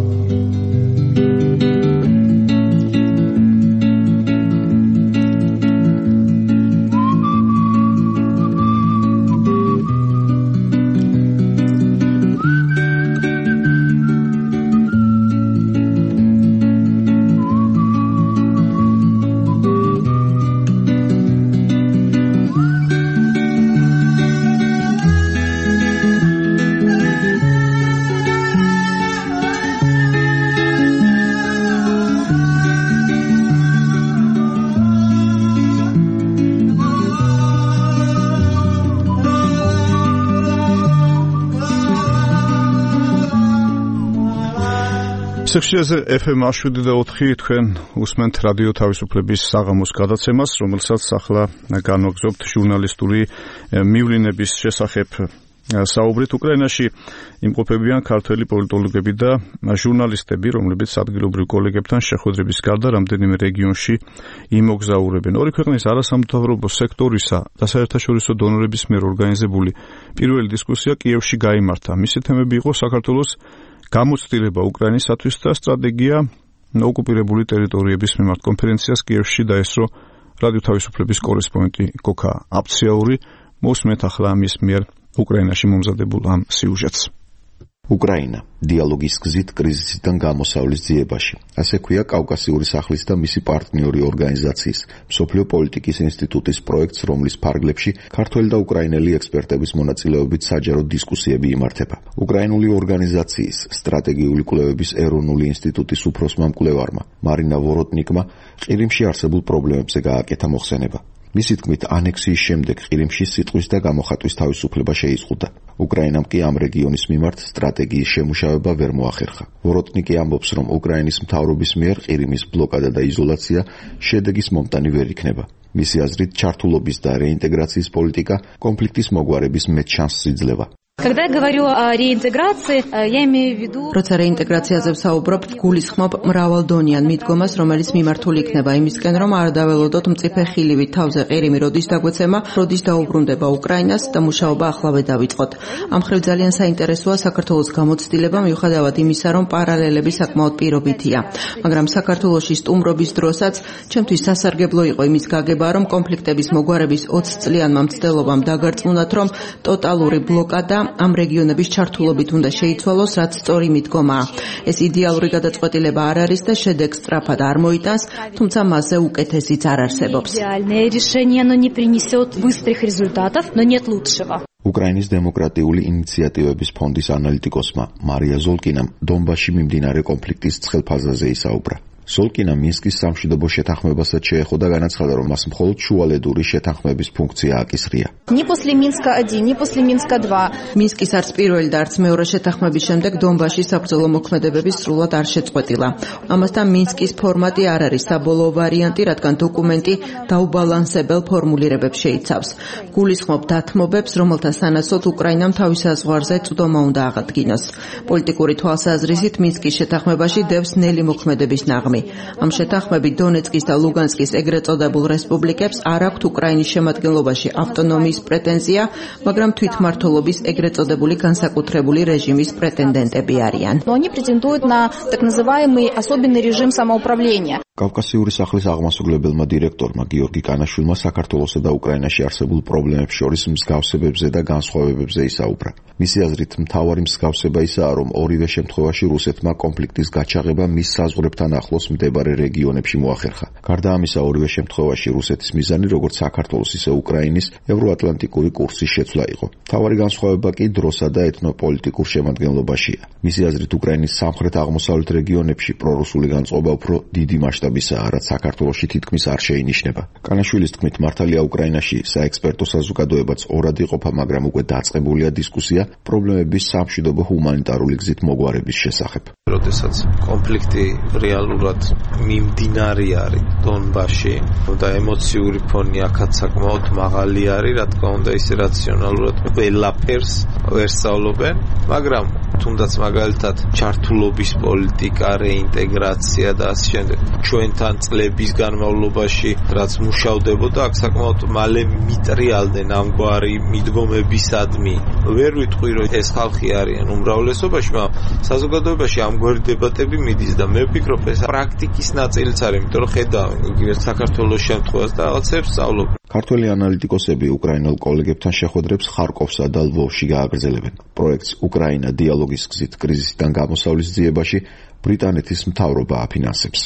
სიხშირეზე ეფ ემ შვიდი და ოთხი თქვენ უსმენთ რადიო თავისუფლების საღამოს გადაცემას, რომელსაც ახლა განვაგრძობთ ჟურნალისტური მივლინების შესახებ საუბრით. უკრაინაში იმყოფებიან ქართველი პოლიტოლოგები და ჟურნალისტები, რომლებიც ადგილობრივ კოლეგებთან შეხვედრების გარდა რამდენიმე რეგიონში იმოგზაურებენ. ორი ქვეყნის არასამთავრობო სექტორისა და საერთაშორისო დონორების მიერ ორგანიზებული პირველი დისკუსია კიევში გაიმართა. მისი თემები იყო საქართველოს გამოცდილება უკრაინისათვის და სტრატეგია ოკუპირებული ტერიტორიების მიმართ. კონფერენციას კიევში დაესწრო რადიო თავისუფლების კორესპონდენტი კოკა აფციაური. მოსმენთ ახლა ამის მიერ უკრაინაში მომზადებულ ამ სიუჟეტს. უკრაინა დიალოგის გზით კრიზისიდან გამოსავლის ძიებაში. ასე ქვია კავკასიური სახლის და მისი პარტნიორი ორგანიზაციის მსოფლიო პოლიტიკის ინსტიტუტის პროექტს, რომლის ფარგლებში ქართველი და უკრაინელი ექსპერტების მონაწილეობით საჯარო დისკუსიები იმართება. უკრაინული ორგანიზაციის სტრატეგიული კვლევების ეროვნული ინსტიტუტის უფროსმა მკვლევარმა მარინა ვოროტნიკმა ყირიმში არსებულ პრობლემებზე გააკეთა მოხსენება. მისი თქმით, ანექსიის შემდეგ ყირიმში სიტყვის და გამოხატვის თავისუფლება შეიზღუდა. უკრაინამ კი ამ რეგიონის მიმართ სტრატეგიის შემუშავება ვერ მოახერხა. ვოროტნიკი ამბობს, რომ უკრაინის მთავრობის მიერ ყირიმის ბლოკადა და იზოლაცია შედეგის მომტანი ვერ იქნება. მისი აზრით, ჩართულობის და რეინტეგრაციის პოლიტიკა კონფლიქტის მოგვარების მეტ შანსს იძლევა. Когда я говорю о реинтеграции, я имею в виду... როცა რეინტეგრაციაზე ვსაუბრობ, გულისხმობ მრავალდონიან მიდგომას, რომელიც მიმართული იქნება იმისკენ, რომ არ დაველოდოთ მწიფე ხილივით თავზე ყირიმი როდის დაგვეცემა, როდის დაუბრუნდება უკრაინას და მუშაობა ახლავე დავიწყოთ. ამ მხრივ ძალიან საინტერესოა საქართველოს გამოცდილება, მიუხედავად იმისა, რომ პარალელები საკმაოდ პირობითია. მაგრამ საქართველოში სტუმრობის დროსაც ჩემთვის სასარგებლო იყო იმის გაგება, რომ კონფლიქტების მოგვარების ოცი წლიანმა მცდელობამ დაგარწმუნათ, რომ ტოტალური ბლოკადა ამ რეგიონების ჩართულობით უნდა შეიცვალოს, რაც სწორი მიდგომაა. ეს იდეალური გადაწყვეტილება არ არის და შედეგს სწრაფად არ მოიტანს, თუმცა მასზე უკეთესიც არ არსებობს. Идеальное решение, оно не принесет быстрых результатов, но нет лучшего. უკრაინის დემოკრატიული ინიციატივების ფონდის ანალიტიკოსმა მარია ზოლკინამ დონბასში მიმდინარე კონფლიქტის ცხელფაზაზე ისაუბრა. ზოლკინა მინსკის სამშვიდობო შეთანხმებასაც შეეხო და განაცხადა, რომ მას მხოლოდ შუალედური შეთანხმების ფუნქცია აკისრია. Ни после Минска один, ни после Минска два. მინსკის არც პირველი და არც მეორე შეთანხმების შემდეგ დონბასში საბრძოლო მოქმედებები სრულად არ შეწყვეტილა. ამასთან მინსკის ფორმატი არ არის საბოლოო ვარიანტი, რადგან დოკუმენტი დაუბალანსებელ ფორმულირებებს შეიცავს. გულისხმობ დათმობებს, რომელთა სანაცვლოდ უკრაინამ თავის საზღვარზე წვდომა უნდა აღადგინოს. პოლიტიკური თვალსაზრისით მინსკის შეთანხმებაში დევს ნელი მოქმედების ნაღმი. ამ შეთანხმებით დონეცკის და ლუგანსკის ეგრეთ წოდებულ რესპუბლიკებს არ აქვთ უკრაინის შემადგენლობაში ავტონომიის პრეტენზია, მაგრამ თვითმმართველობის ეგრეთ წოდებული განსაკუთრებული რეჟიმის პრეტენდენტები არიან. Они претендуют на так называемый особенный режим самоуправления. კავკასიური სახლის აღმასრულებელმა დირექტორმა გიორგი კანაშვილმა საქართველოსა და უკრაინაში არსებულ პრობლემებს შორის მსგავსებებზე და განსხვავებებზე ისაუბრა. მისი აზრით, მთავარი მსგავსება ისაა, რომ ორივე შემთხვევაში რუსეთმა კონფლიქტის გაჩაღება მის საზღვრებთან ახლოს მდებარე რეგიონებში მოახერხა. გარდა ამისა, ორივე შემთხვევაში რუსეთის მიზანი როგორც საქართველოს, ისე უკრაინის ევროატლანტიკური კურსის შეცვლა იყო. მთავარი განსხვავება კი დროსა და ეთნოპოლიტიკურ შემადგენლობაშია. მისი აზრით, უკრაინის სამხრეთ-აღმოსავლეთ რეგიონებში პრორუსული განწყობა უფრო დიდი მასშტაბისაა, რაც საქართველოში თითქმის არ შეინიშნება. კანაშვილის თქმით, მართალია უკრაინაში საექსპერტო საზოგადოებაც ორად იყოფა, მაგრამ უკვე დაწყებულია დისკუსია პრობლემების სამშვიდობო ჰუმანიტარული გზით მოგვარების შესახებ. როდესაც კონფლიქტი რეალურად მიმდინარე არის დონბასში და ემოციური ფონი აქაც საკმაოდ მაღალი არის, რა თქმა უნდა, ისე რაციონალურად ყველაფერს ვერ სწავლობენ, მაგრამ თუნდაც მაგალითად ჩართულობის პოლიტიკა, რეინტეგრაცია და ასე შემდეგ ჩვენთან წლების განმავლობაში რაც მუშავდებოდა, აქ საკმაოდ მალე მიტრიალდნენ ამგვარი მიდგომებისადმი. ვერ ვიტყვი, რომ ეს ხალხი არიან უმრავლესობაში, მაგრამ საზოგადოებაში ამგვარი დებატები მიდის და მე ვფიქრობ, ეს პრაქტიკის ნაწილიც არის, იმიტომ რომ ხედავ იგივე საქართველოს შემთხვევას და რაღაცებს სწავლობ. ქართველი ანალიტიკოსები უკრაინელ კოლეგებთან შეხვედრებს ხარკოვსა და ლვოვში გააგრძელებენ. პროექტს უკრაინა დიალოგის გზით კრიზისიდან გამოსავლის ძიებაში ბრიტანეთის მთავრობა აფინანსებს.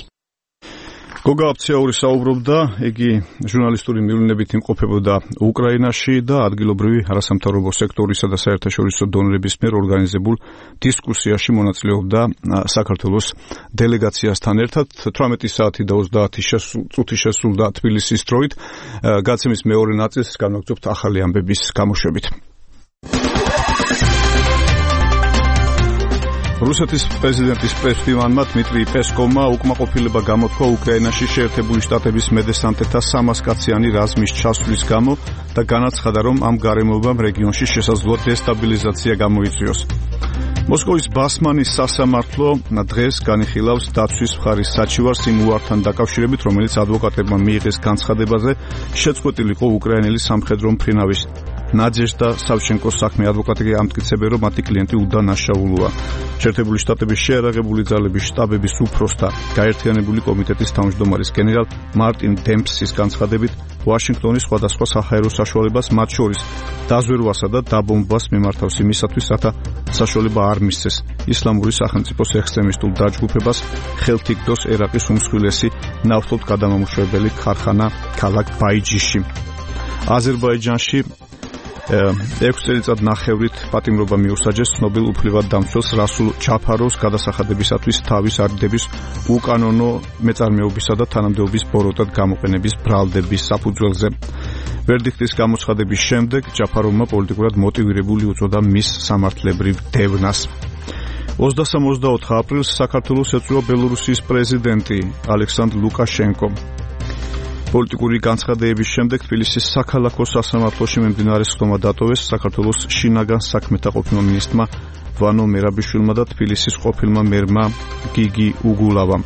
გოგა აფციაური საუბრობდა, იგი ჟურნალისტური მივლინებით იმყოფებოდა უკრაინაში და ადგილობრივი არასამთავრობო სექტორისა და საერთაშორისო დონორების მიერ ორგანიზებულ დისკუსიაში მონაწილეობდა საქართველოს დელეგაციასთან ერთად. თვრამეტი საათი და ოცდაათი წუთი შესრულდა თბილისის დროით. გაცემის მეორე ნაწილს განვაგრძობთ ახალი ამბების გამოშვებით. რუსეთის პრეზიდენტის პრესდივანმა დმიტრი პესკოვმა უკმაყოფილება გამოთქვა უკრაინაში შეერთებული შტატების მედესანტეთა სამას კაციანი რაზმის ჩასვლის გამო და განაცხადა, რომ ამ გარემოებამ რეგიონში შესაძლოა დესტაბილიზაცია გამოიწვიოს. მოსკოვის ბასმანის სასამართლო დღეს განიხილავს დაცვის მხარის საჩივარს იმ უართან დაკავშირებით, რომელიც ადვოკატებმა მიიღეს განცხადებაზე, შეწყვეტილი იყო უკრაინელი სამხედრო მფრინავის ნაძეჟდა სავჩენკოს საქმე. ადვოკატები ამტკიცებენ, რომ მათი კლიენტი უდანაშაულოა. შეერთებული შტატების შეიარაღებული ძალების შტაბების უფროსთა გაერთიანებული კომიტეტის თავმჯდომარის გენერალ მარტინ დემპსის განცხადებით, ვაშინგტონის სხვადასხვა საჰაერო საშუალებას, მათ შორის დაზვერვასა და დაბომბვას მიმართავს იმისათვის, რათა საშუალება არ მისცეს ისლამური სახელმწიფოს ექსტრემისტულ დაჯგუფებას ხელთ იგდოს ერაყის უმსხვილესი ნავთობთ გადამამუშავებელი ქარხანა ქალაქ ბაიჯიში. აზერბაიჯანში ექვს წელიწად ნახევრით პატიმრობა მიუსაჯეს ცნობილ უფლებად დამცველს რასულ ჩაფაროვს გადასახადებისათვის თავის არიდების უკანონო მეწარმეობისა და თანამდებობის ბოროტად გამოყენების ბრალდების საფუძველზე. ვერდიქტის გამოცხადების შემდეგ ჯაფაროვმა პოლიტიკურად მოტივირებული უწოდა მის სამართლებრივ დევნას. ოცდასამ ოცდაოთხ აპრილს საქართველოს ეწვია ბელორუსიის პრეზიდენტი ალექსანდრ ლუკაშენკო. პოლიტიკური განცხადებების შემდეგ თბილისის საქალაქო სასამართლოში მიმდინარე სხდომა დატოვეს საქართველოს შინაგან საქმეთა ყოფილმა მინისტრმა ვანო მერაბიშვილმა და თბილისის ყოფილმა მერმა გიგი უგულავამ.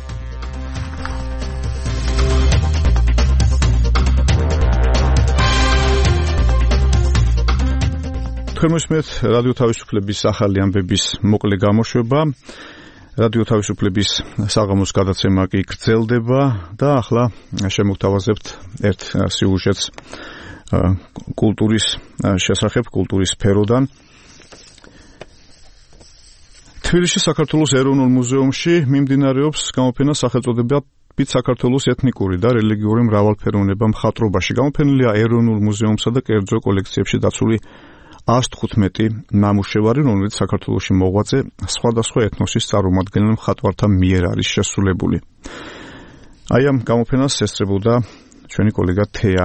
თქვენ მოსმენთ რადიო თავისუფლების ახალი ამბების მოკლე გამოშვება. რადიო თავისუფლების საღამოს გადაცემა კი გრძელდება და ახლა შემოგთავაზებთ ერთ სიუჟეტს კულტურის შესახებ, კულტურის სფეროდან. თბილისში საქართველოს ეროვნულ მუზეუმში მიმდინარეობს გამოფენა სახელწოდებით საქართველოს ეთნიკური და რელიგიური მრავალფეროვნება მხატვრობაში. გამოფენილია ეროვნულ მუზეუმსა და კერძო კოლექციებში დაცული ას თხუთმეტი ნამუშევარი, რომელიც საქართველოში მოღვაწე სხვადასხვა ეთნოსის წარმომადგენელ მხატვართა მიერ არის შესრულებული. აი ამ გამოფენას ესწრებოდა ჩვენი კოლეგა თეა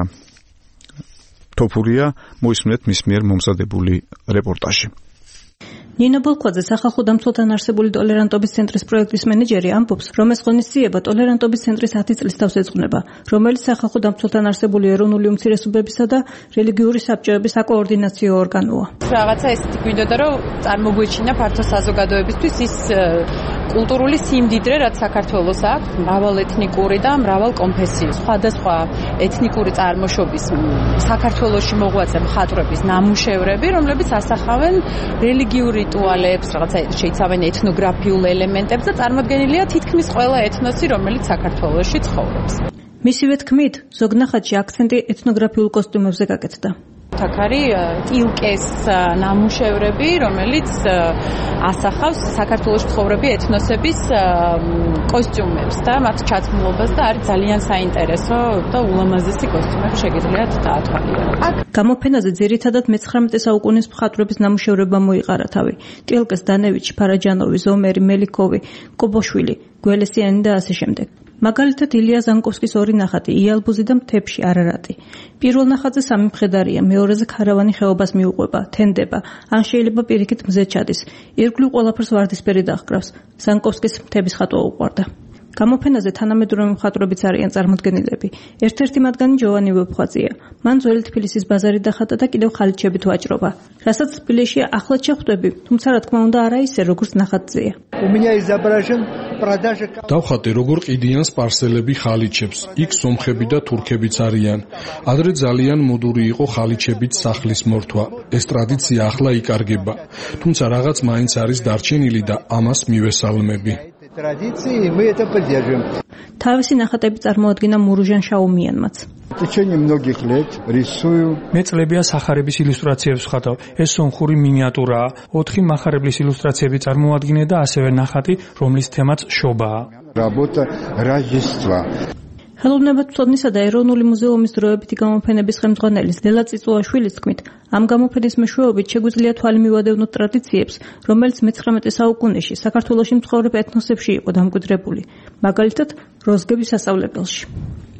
თოფურია, მოისმინეთ მის მიერ მომზადებული რეპორტაჟი. ნინო ბოლქვაძე სახალხო დამცველთან არსებული ტოლერანტობის ცენტრის პროექტის მენეჯერი ამბობს, რომ ეს ღონისძიება ტოლერანტობის ცენტრის ათი წლის თავს ეძღვნება, რომელიც სახალხო დამცველთან არსებული ეროვნული უმცირესობებისა და რელიგიური საბჭოების საკოორდინაციო ორგანოა. რაღაცა ესეთი გვინდოდა, რომ წარმოგვეჩინა ფართო საზოგადოებისთვის ის კულტურული სიმდიდრე, რაც საქართველოს აქვს, მრავალეთნიკური და მრავალკონფესიის, სხვადასხვა ეთნიკური წარმოშობის საქართველოში მოღვაწე მხატვრების ნამუშევრები, რომლებიც ასახავენ რელიგიური რიტუალებს, რაღაცა შეიცავენ ეთნოგრაფიულ ელემენტებს და წარმოდგენილია თითქმის ყველა ეთნოსი, რომელიც საქართველოში ცხოვრობს. მისივე თქმით, ზოგ ნახატში აქცენტი ეთნოგრაფიულ კოსტიუმებზე გაკეთდა. აქ არის ტილკეს ნამუშევრები, რომელიც ასახავს საქართველოს ცხოვრები ეთნოსების კოსტიუმებს და მათ ჩაცმულობას და არის ძალიან საინტერესო და ულამაზესი კოსტიუმები შეგიძლიათ დაათვალიერებათ. გამოფენაზე ძირითადად მეცხრამეტე საუკუნის მხატვრების ნამუშევრება მოიყარა თავი. ტილკეს, დანევიჩი, ფარაჯანოვი, ზომერი, მელიქოვი, კობოშვილი, გველესიანი და ასე შემდეგ. მაგალითად ილია ზანკოვსკის ორი ნახატი, იალბუზი და მთებში არარატი. პირველ ნახატზე სამი მხედარია, მეორეზე ქარავანი ხეობას მიუყვება, თენდება, ან შეიძლება პირიქით მზე ჩადის. ირგვლივ ყველაფერს ვარდისფერი დაჰკრავს. ზანკოვსკის მთების ხატვა უყვარდა. გამოფენაზე თანამედროვე მხატვრებიც არიან წარმოდგენილები. ერთ-ერთი მათგანი ჯოვანი ვეფხვაძეა. მან ძველი თბილისის ბაზარი დახატა და კიდევ ხალიჩებით ვაჭრობა. რასაც თბილისში ახლად შეხვდები, თუმცა რა თქმა უნდა არა ისე, როგორც ნახატზეა. დავხატე როგორ ყიდიან სპარსელები ხალიჩებს. იქ სომხები და თურქებიც არიან. ადრე ძალიან მოდური იყო ხალიჩებით სახლის მორთვა. ეს ტრადიცია ახლა იკარგება. თუმცა რაღაც მაინც არის დარჩენილი და ამას მივესალმები. Традиции, мы это поддерживаем. თავისი ნახატები წარმოადგენა მურუჟან შაუმიანმაც. В течение многих лет рисую. მე წლებია სახარების ილუსტრაციებს ვხატავ. ეს სომხური მინიატურაა. ოთხი მახარებლის ილუსტრაციები წარმოადგენე და ასევე ნახატი, რომლის თემაც შობაა. Работа Рождества. ხელოვნებათმცოდნისა და ეროვნული მუზეუმის დროებითი გამოფენების ხელმძღვანელის ლელა წიწუაშვილის თქმით, ამ გამოფენის მეშვეობით შეგვიძლია თვალი მივადევნოთ ტრადიციებს, რომელიც მეცხრამეტე საუკუნეში საქართველოში მცხოვრებ ეთნოსებში იყო დამკვიდრებული, მაგალითად, როზგების სასწავლებელში.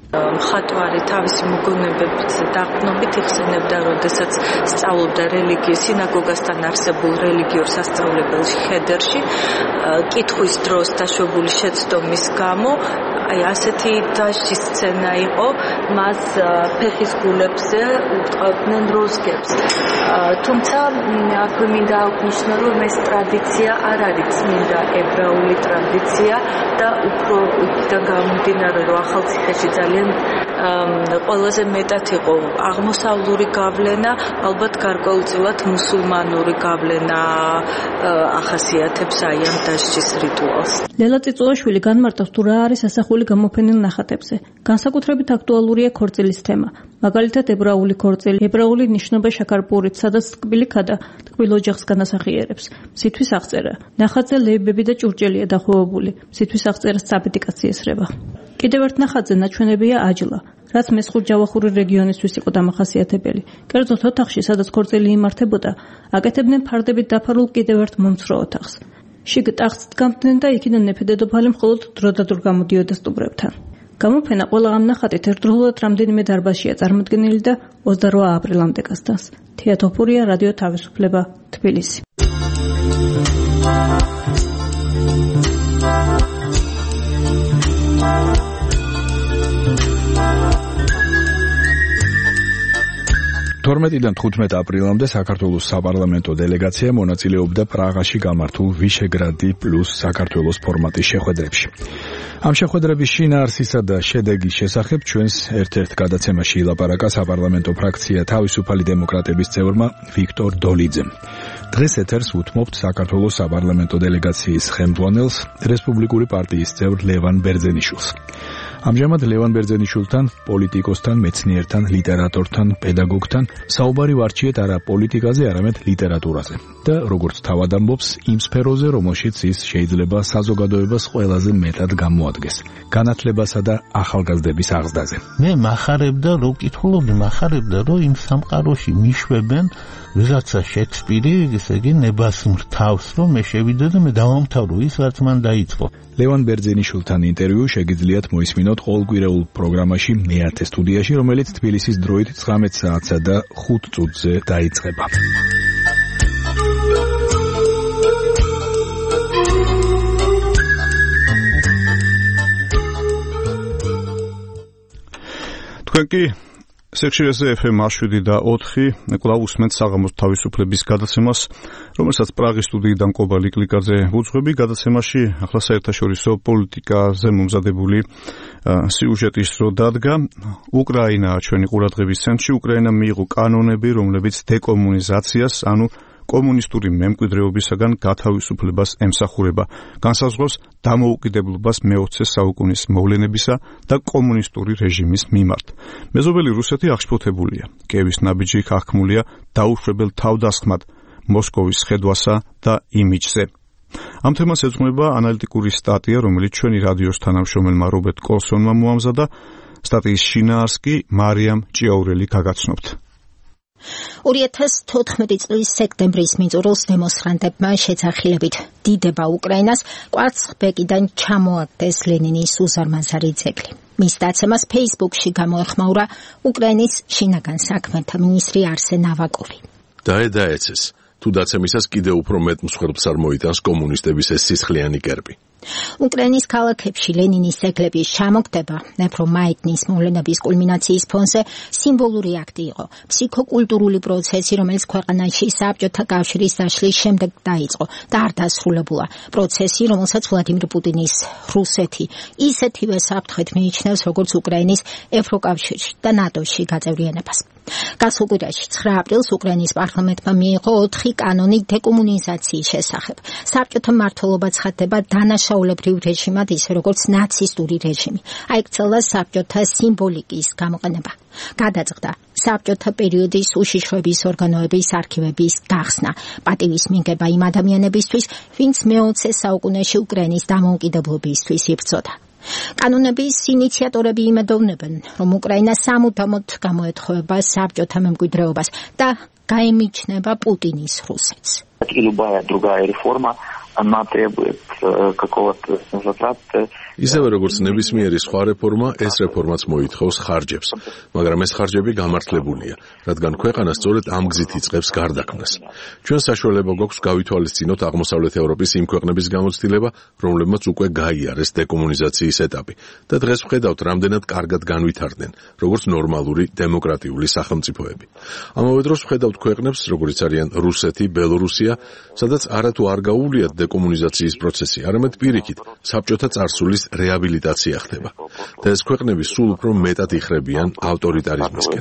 მხატვარი თავისი მოგონებებით დაყრდნობით იხსენებდა, როდესაც სწავლობდა რელიგიის სინაგოგასთან არსებულ რელიგიურ სასწავლებელში ხედერში, კითხვის დროს დაშვებული შეცდომის გამო აი ასეთი დასჯის სცენა იყო, მას ფეხის გულებზე უტყავდნენ როზგებს. თუმცა აქვე მინდა აღნიშნო, რომ ეს ტრადიცია არ არის წმინდა ებრაული ტრადიცია და უფრო იქიდან გამომდინარე, რომ ახალციხეში ძალიან ყველაზე მეტად იყო აღმოსავლური გავლენა, ალბათ გარკვეულწილად მუსულმანური გავლენა ახასიათებს აი ამ დასჯის რიტუალს. ლელა წიწულაშვილი განმარტავს თუ რა არის ასახული გამოფენილ ნახატებზე. განსაკუთრებით აქტუალურია ქორწილის თემა. მაგალითად ებრაული ქორწილი, ებრაული ნიშნობა შაქარპურით, სადაც ტკბილი ქადა ტკბილ ოჯახს განასახიერებს. მზისთვის აღწერა. ნახატზე ლეიბები და ჭურჭელია დახვევებული. მზთვის აღწერა საბედიკაცი ესრება. კიდევ ერთ ნახატზე ნაჩვენებია აჯლა, რაც მესხურ-ჯავახური რეგიონისთვის იყო დამახასიათებელი. კერძოდ ოთახში, სადაც ქორწილი იმართებოდა, აკეთებდნენ ფარდებით დაფარულ კიდევ ერთ მომცრო ოთახს. შიგ ტახტს დგამდნენ და იქიდან მეფე დედოფალი მხოლოდ დროდადრო გამოდიოდა სტუბრებთან. გამოფენა ყველა ამ ნახატით ერთდროულად რამდენიმე დარბაზშია წარმოდგენილი და ოცდაოთხ აპრილამდე გასდევს. თია თოფურია, რადიო თავისუფლება, თბილისი. თორმეტიდან თხუთმეტ აპრილამდე საქართველოს საპარლამენტო დელეგაცია მონაწილეობდა პრაღაში გამართულ ვიშეგრადი პლუს საქართველოს ფორმატის შეხვედრებში. ამ შეხვედრების შინაარსისა და შედეგის შესახებ ჩვენს ერთ-ერთ გადაცემაში ილაპარაკა საპარლამენტო ფრაქცია თავისუფალი დემოკრატების წევრმა ვიქტორ დოლიძემ. დღეს ეთერს უთმობთ საქართველოს საპარლამენტო დელეგაციის ხელმძღვანელს, რესპუბლიკური პარტიის წევრ ლევან ბერძენიშვილს. ამჟამად ლევან ბერძენიშვილთან, პოლიტიკოსთან, მეცნიერთან, ლიტერატორთან, პედაგოგთან საუბარი ვარჩიეთ არა პოლიტიკაზე, არამედ ლიტერატურაზე. და როგორც თავად ამბობს, იმ სფეროზე, რომელშიც ის შეიძლება საზოგადოებას ყველაზე მეტად გამოადგეს. განათლებასა და ახალგაზრდების აღზრდაზე. მე მახარებდა, რომ ვკითხულობდი, მახარებდა, რომ იმ სამყაროში მიშვებენ ვიღაცა შექსპირი, ესე იგი ნებასმრ თავს, რომ მე შევიდე და მე დავამთავრო ის, რაც მან დაიწყო. ლევან ბერძენიშვილთან ინტერვიუ შეგიძლიათ მოისმინოთ ყოველკვირეულ პროგრამაში მეათე სტუდიაში, რომელიც თბილისის დროით ცხრამეტ საათსა და ხუთ წუთზე დაიწყება. თქვენ კი სექციაზე ეფ ემ შვიდი და ოთხი კვლავ უსმენთ საღამოს თავისუფლების გადაცემას, რომელსაც პრაღის სტუდიიდან კობა ლიკლიკაძე ვუძღვები. გადაცემაში ახლა საერთაშორისო პოლიტიკაზე მომზადებული სიუჟეტის დრო დადგა. უკრაინა ჩვენი ყურადღების ცენტრში. უკრაინა მიიღო კანონები, რომლებიც დეკომუნიზაციას, ანუ კომუნისტური მემკვიდრეობისაგან გათავისუფლებას ემსახურება. განსაზღვრავს დამოუკიდებლობას მეოცე საუკუნის მოვლენებისა და კომუნისტური რეჟიმის მიმართ. მეზობელი რუსეთი აღშფოთებულია. კიევის ნაბიჯი ხახმულია დაუშვებელ თავდასხმად მოსკოვის ხედვასა და იმიჯზე. ამ თემას ეძღვნება ანალიტიკური სტატია, რომელიც ჩვენი რადიოს თანამშრომელმა რობერტ კოლსონმა მოამზადა. სტატიის შინაარსს კი მარიამ ჭიაურელი გაგაცნობთ. ორი ათას თოთხმეტი წლის სექტემბრის მიწურულს დემონსტრანტებმა შეძახილებით დიდება უკრაინას კვარცხლბეკიდან ჩამოაგდეს ლენინის უზარმაზარი ძეგლი. მის დაცემას ფეისბუქში გამოეხმაურა უკრაინის შინაგან საქმეთა მინისტრი არსენ ავაკოვი. დაედაეცეს, თუ დაცემისას კიდევ უფრო მეტ მსხვერპლს არ მოიტანს კომუნისტების ეს სისხლიანი გერბი. უკრაინის ქალაქებში ლენინის ძეგლების ჩამოგდება ნეფრომაიტნის მოვლენების კულმინაციის ფონზე სიმბოლური აქტი იყო. ფსიქოკულტურული პროცესი, რომელიც ქვეყანაში საბჭოთა კავშირის დაშლის შემდეგ დაიწყო და არ დასრულებულა. პროცესი, რომელსაც ვლადიმირ პუტინის რუსეთი ისეთივე საფრთხეთ მიიჩნევს, როგორც უკრაინის ევროკავშირში და ნატოში გაწევრიანებას. გასულ კვირაში ცხრა აპრილს უკრაინის პარლამენტმა მიიღო ოთხი კანონი დეკომუნიზაციის შესახებ. საბჭოთა მმართველობა ცხადდება დანაშაულებრივ რეჟიმად, ისე როგორც ნაცისტური რეჟიმი. აიქცელა საბჭოთა სიმბოლიკის გამოყენება. გადაწყდა საბჭოთა პერიოდის უშიშროების ორგანოების არქივების გახსნა. პატივის მიღება იმ ადამიანებისთვის, ვინც მეოცე საუკუნეში უკრაინის დამოუკიდებლობისთვის იბრძოდა. კანონების ინიციატორები იმედოვნებენ, რომ უკრაინა სამუდამოდ გამოეთხოვება საბჭოთა მემკვიდრეობას და გაემიჩნევა პუტინის რუსეთს. И любая другая реформа она требует какого-то затрат. ისევე როგორც ნებისმიერი სხვა რეფორმა, ეს რეფორმაც მოითხოვს ხარჯებს, მაგრამ ეს ხარჯები გამართლებულია, რადგან ქვეყანა სწორედ ამ გზით იწყებს გარდაქმნას. ჩვენ საშუალება გვაქვს გავითვალისწინოთ აღმოსავლეთ ევროპის იმ ქვეყნების გამოცდილება, რომლებმაც უკვე გაიარეს დეკომუნიზაციის ეტაპი და დღეს ვხედავთ, რამდენად კარგად განვითარდნენ, როგორც ნორმალური დემოკრატიული სახელმწიფოები. ამავე დროს ვხედავთ ქვეყნებს, როგორიც არიან რუსეთი, ბელორუსია, სადაც არათუ არ გაუვლიათ დეკომუნიზაციის პროცესი, არამედ პირიქით, საბჭოთა წარსულის რეაბილიტაცია ხდება. და ეს ქვეყნები სულ უფრო მეტად იხრებიან ავტორიტარიზმისკენ.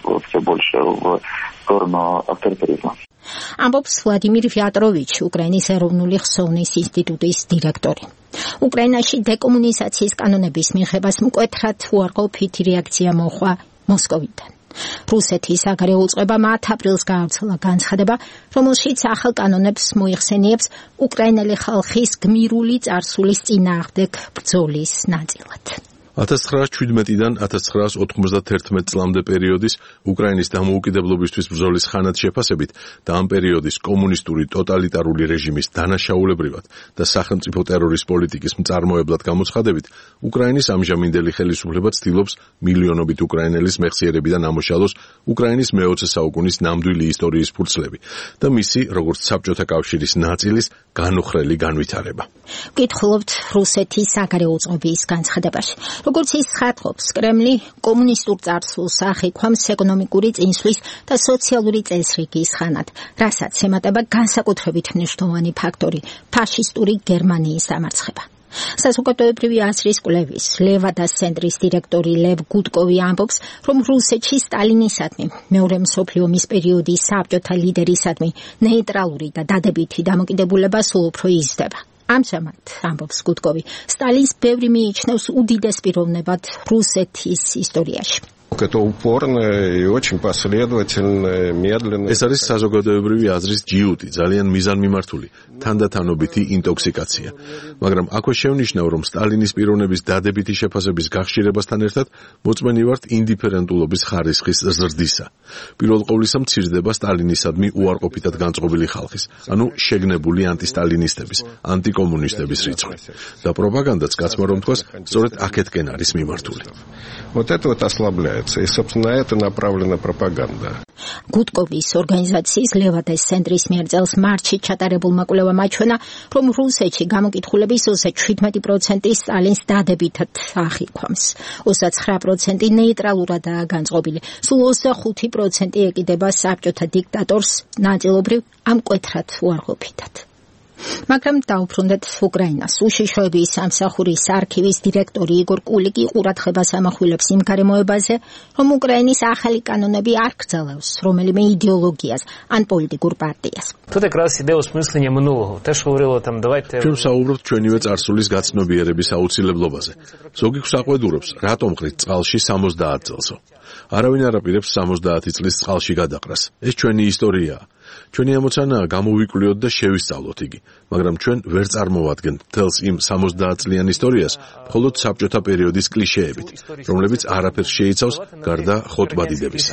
ამბობს ვლადიმირ ვიატროვიჩი, უკრაინის ეროვნული ხსოვნის ინსტიტუტის დირექტორი. უკრაინაში დეკომუნიზაციის კანონების მიღებას მკვეთრად უარყოფითი რეაქცია მოჰყვა მოსკოვიდან. რუსეთის საგარეო უწყებამ ათ აპრილს გაავრცელა განცხადება, რომელშიც ახალ კანონებს მოიხსენიებს უკრაინელი ხალხის გმირული წარსულის წინააღმდეგ ბრძოლის ნაწილად. ათას ცხრაასი შვიდმეტიდან ათას ცხრაასი ოთხმოცდაათერთმეტ წლამდე პერიოდის უკრაინის დამოუკიდებლობისთვის ბრძოლის ხანად შეფასებით და ამ პერიოდის კომუნისტური ტოტალიტარული რეჟიმის დანაშაულებრივად და სახელმწიფო ტერორის პოლიტიკის მწარმოებლად გამოცხადებით, უკრაინის ამჟამინდელი ხელისუფლება ცდილობს მილიონობით უკრაინელის მეხსიერებიდან ამოშალოს უკრაინის მეოცე საუკუნის ნამდვილი ისტორიის ფურცლები და მისი, როგორც საბჭოთა კავშირის ნაწილის, განუხრელი განვითარება. ვკითხულობთ რუსეთის საგარეო უწყების განცხადებაში. როგორც ის ხატობს, კრემლი კომუნისტურ წარსულს ახიქვამს ეკონომიკური წინსვლის და სოციალური წესრიგის ხანად, რასაც ემატება განსაკუთრებით მნიშვნელოვანი ფაქტორი ფაშისტური გერმანიის დამარცხება. საზოგადოებრივი აზრის კვლევის ლევადას ცენტრის დირექტორი ლევ გუდკოვი ამბობს, რომ რუსეთში სტალინისადმი, მეორე მსოფლიო ომის პერიოდის საბჭოთა ლიდერისადმი ნეიტრალური და დადებითი დამოკიდებულება სულ უფრო იზრდება. ამჟამად, ამბობს გუდკოვი, სტალინს ბევრი მიიჩნევს უდიდეს პიროვნებად რუსეთის ისტორიაში. Это упорное и очень последовательное, медленное. ეს არის საზოგადოებრივი აზრის ჯიუტი, ძალიან მიზანმიმართული, თანდათანობითი ინტოქსიკაცია. მაგრამ აქვე შევნიშნავ, რომ სტალინის პიროვნების დადებითი შეფასების გახშირებასთან ერთად მოწმენი ვართ ინდიფერენტულობის ხარისხის ზრდისა. პირველ ყოვლისა მცირდება სტალინისადმი უარყოფითად განწყობილი ხალხის, ანუ შეგნებული ანტისტალინისტების, ანტიკომუნისტების რიცხვი. და პროპაგანდაც კაცმა რომ თქვას, სწორედ აქეთკენ არის მიმართული. Вот это вот ослабляется. И, собственно, на это направлена пропаганда. გუდკოვის ორგანიზაციის ლევადას ცენტრის მიერ წელს მარტში ჩატარებულმა კვლევამ აჩვენა, რომ რუსეთში გამოკითხულების ოცდაშვიდ პროცენტი სტალინს დადებითად ახიქვამს, ოცდაცხრა პროცენტი ნეიტრალურადაა განწყობილი, სულ ოცდახუთი პროცენტი ეკიდება საბჭოთა დიქტატორს, ნაწილობრივ ამ მკვეთრად უარყოფითად. მაგრამ დაუბრუნდეთ უკრაინას. უშიშროების სამსახურის არქივის დირექტორი იგორ კულიკი ყურადღებას ამახვილებს იმ გარემოებაზე, რომ უკრაინის ახალი კანონები არ გრძელავს რომელიმე იდეოლოგიას ან პოლიტიკურ პარტიას. Тут как раз идея осмысления минулого. Те, что говорила там давайте ჩვენ საუბრობთ ჩვენივე წარსულის გაცნობიერების აუცილებლობაზე. ზოგი გვსაყვედურობს, რატომ ყრით წყალში სამოცდაათ წელსო. არავინ არ აპირებს სამოცდაათი წლის წყალში გადაყრას. ეს ჩვენი ისტორიაა. ჩვენი ამოცანაა გამოვიკვლიოთ და შევისწავლოთ იგი, მაგრამ ჩვენ ვერ წარმოვადგენთ თელს იმ სამოცდაათ წლიან ისტორიას მხოლოდ საბჭოთა პერიოდის კლიშეებით, რომლებიც არაფერს შეიცავს გარდა ხოტბადიდებისა.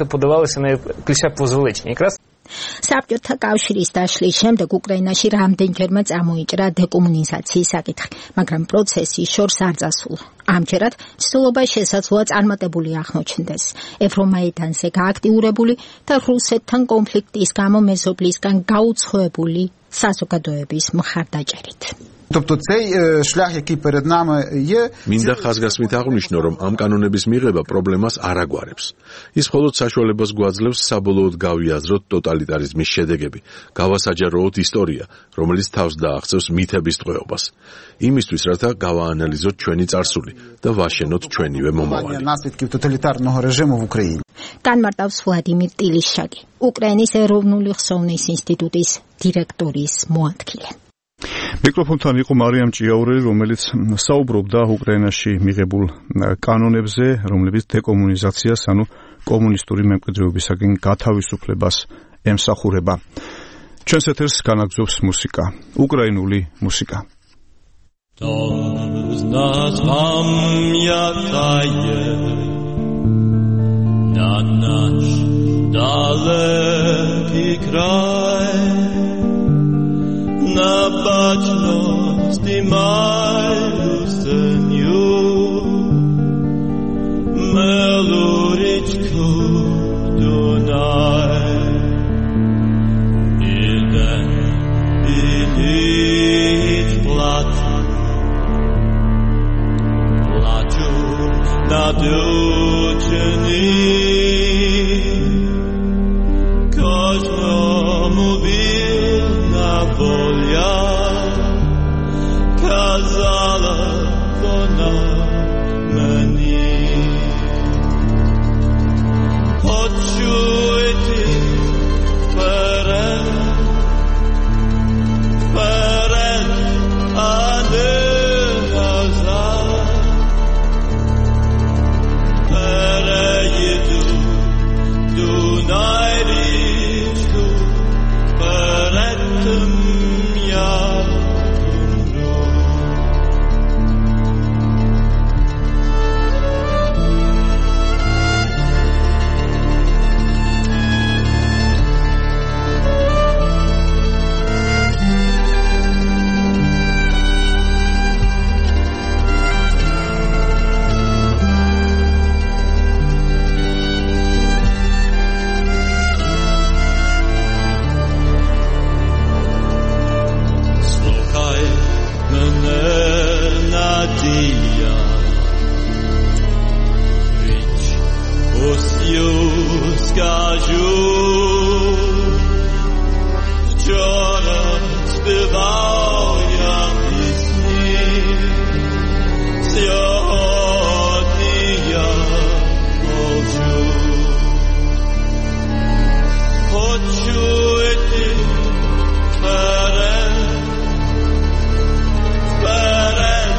საბჭოთა კავშირის დაშლის შემდეგ უკრაინაში რამდენჯერმე წამოიჭრა დეკომუნიზაციის საკითხი, მაგრამ პროცესი შორს არ წასულა. ამჯერად ცდილობა შესაძლოა წარმატებული აღმოჩნდეს. ევრომაიდანზე გააქტიურებული და რუსეთთან კონფლიქტის გამო მეზობლისგან გაუცხოებული საზოგადოების მხარდაჭერით. Тобто цей шлях, який перед нами є, მინდა ხაზგასმით აღვნიშნო, რომ ამ კანონების მიღება პრობლემას არ აგვარებს. ის მხოლოდ საშუალებას გვაძლევს საბოლოოდ გავიაზროთ ტოტალიტარიზმის შედეგები, გავასაჯაროოთ ისტორია, რომელიც თავს დააღწევს მითების ტყვეობას. იმისთვის, რათა გავაანალიზოთ ჩვენი წარსული და ვაშენოთ ჩვენივე მომავალი. наслідків тоталітарного режиму в Україні. განმარტავს ვლადიმირ ტილიშაკი, უკრაინის ეროვნული ხსოვნის ინსტიტუტის დირექტორის მოადგილე. მიკროფონთან იყო მარიამ ჭიაურელი, რომელიც საუბრობდა უკრაინაში მიღებულ კანონებზე, რომლებიც დეკომუნიზაციას, ანუ კომუნისტური მემკვიდრეობისაგან გათავისუფლებას ემსახურება. ჩვენს ეთერს განაგზობს მუსიკა, უკრაინული მუსიკა. Nabatnos di mai Senhor Melurichko Dunai Iden Bilit Plat Platu Naducheni Kosmomobil Navolya Kazala Vona Mani Pochuiti Peren Peren Ane Hazar Pereyidu Dunayritu Perentum Ya Nadia Rich Osius Gaju Wczora śpiewał ja pieśni Сегодня я молчу Хочу идти вперед Вперед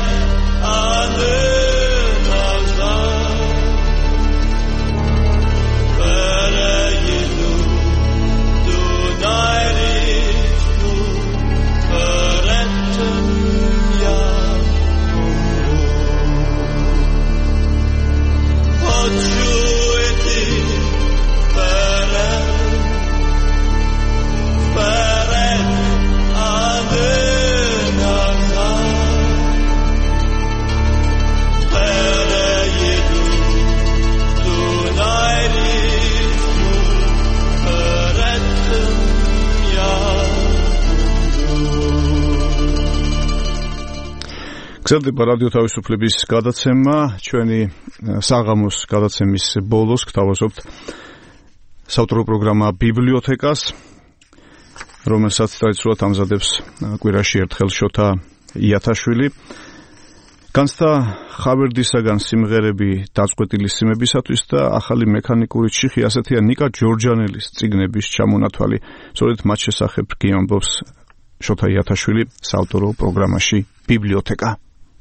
გრძელდება რადიო თავისუფლების გადაცემა, ჩვენი საღამოს გადაცემის ბოლოს გთავაზობთ საავტორო პროგრამა ბიბლიოთეკას, რომელსაც ტრადიციულად ამზადებს კვირაში ერთხელ შოთა იათაშვილი. განცდა ხავერდისაგან სიმღერები დაწყვეტილი სიმებისათვის და ახალი მექანიკური ჩიხი, ასეთია ნიკა ჯორჯანელის წიგნების ჩამონათვალი. სწორედ მათ შესახებ გიამბობს შოთა იათაშვილი საავტორო პროგრამაში ბიბლიოთეკა.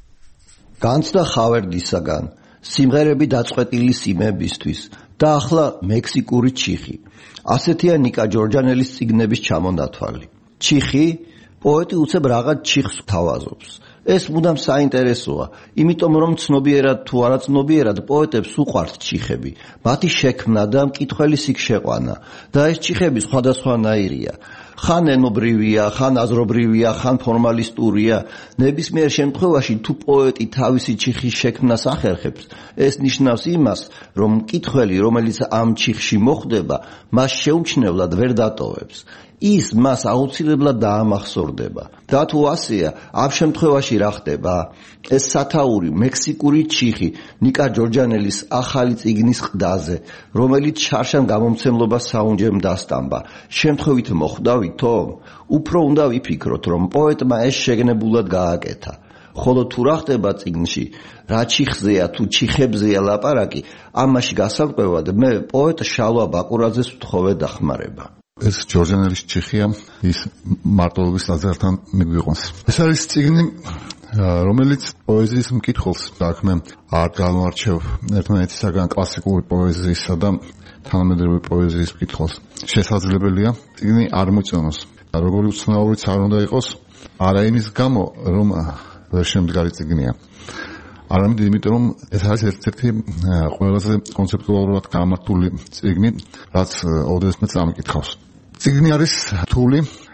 განცდა ხავერდისაგან სიმღერები დაწყვეტილი სიმებისთვის და ახლა მექსიკური ჩიხი. ასეთია ნიკა ჯორჯანელის წიგნების ჩამონათვალი. ჩიხი პოეტი უცებ რაღაც ჩიხს თავაზობს. ეს მუდამ საინტერესოა, იმიტომ რომ ცნობიერად თუ არა ცნობიერად პოეტებს უყვართ ჩიხები, მათი შექმნა და მკითხველი იქ შეყვანა და ეს ჩიხები სხვადასხვანაირია. ხან ენობრივია, ხან აზრობრივია, ხან ფორმალისტურია. ნებისმიერ შემთხვევაში თუ პოეტი თავისი ჩიხის შექმნას ახერხებს, ეს ნიშნავს იმას, რომ მკითხველი, რომელიც ამ ჩიხში მოხვდება, მას შეუმჩნევლად ვერ დატოვებს. ის მას აუცილებლად დაამახსოვრდება. და თუ ასეა, ამ შემთხვევაში რა ხდება? ეს სათაური მექსიკური ჩიხი ნიკა ჯორჯანელის ახალი წიგნის ყდაზე, რომელიც შარშან გამომცემლობას საუნჯემ დასტამბა. შემთხვევით მოხვდავითო? უფრო უნდა ვიფიქროთ, რომ პოეტმა ეს შეგნებულად გააკეთა. ხოლო თუ რა ხდება წიგნში, რა ჩიხზეა თუ ჩიხებზეა ლაპარაკი, ამაში გასაკვირვად მე პოეტ შალვა ბაკურაძეს ვთხოვე დახმარება. ეს ჯორჯანელის ჩიხია, ის მარტოობის ლაზერთან მიგვიყვანს. ეს არის წიგნი, რომელიც პოეზიის მკითხველს საქმე არ განვარჩევ ერთმანეთისაგან კლასიკური პოეზიისა და თანამედროვე პოეზიის მკითხველს. შესაძლებელია წიგნი არ მოწონოს. როგორი უცნაურიც არ უნდა იყოს, არა იმის გამო, რომ ვერ შემდგარი წიგნია. არამედ იმიტომ, რომ ეს არის ერთ-ერთი ყველაზე კონცეპტუალურად გამართული წიგნი, რაც ოდესმე წამიკითხავს. წიგნი არის რთული,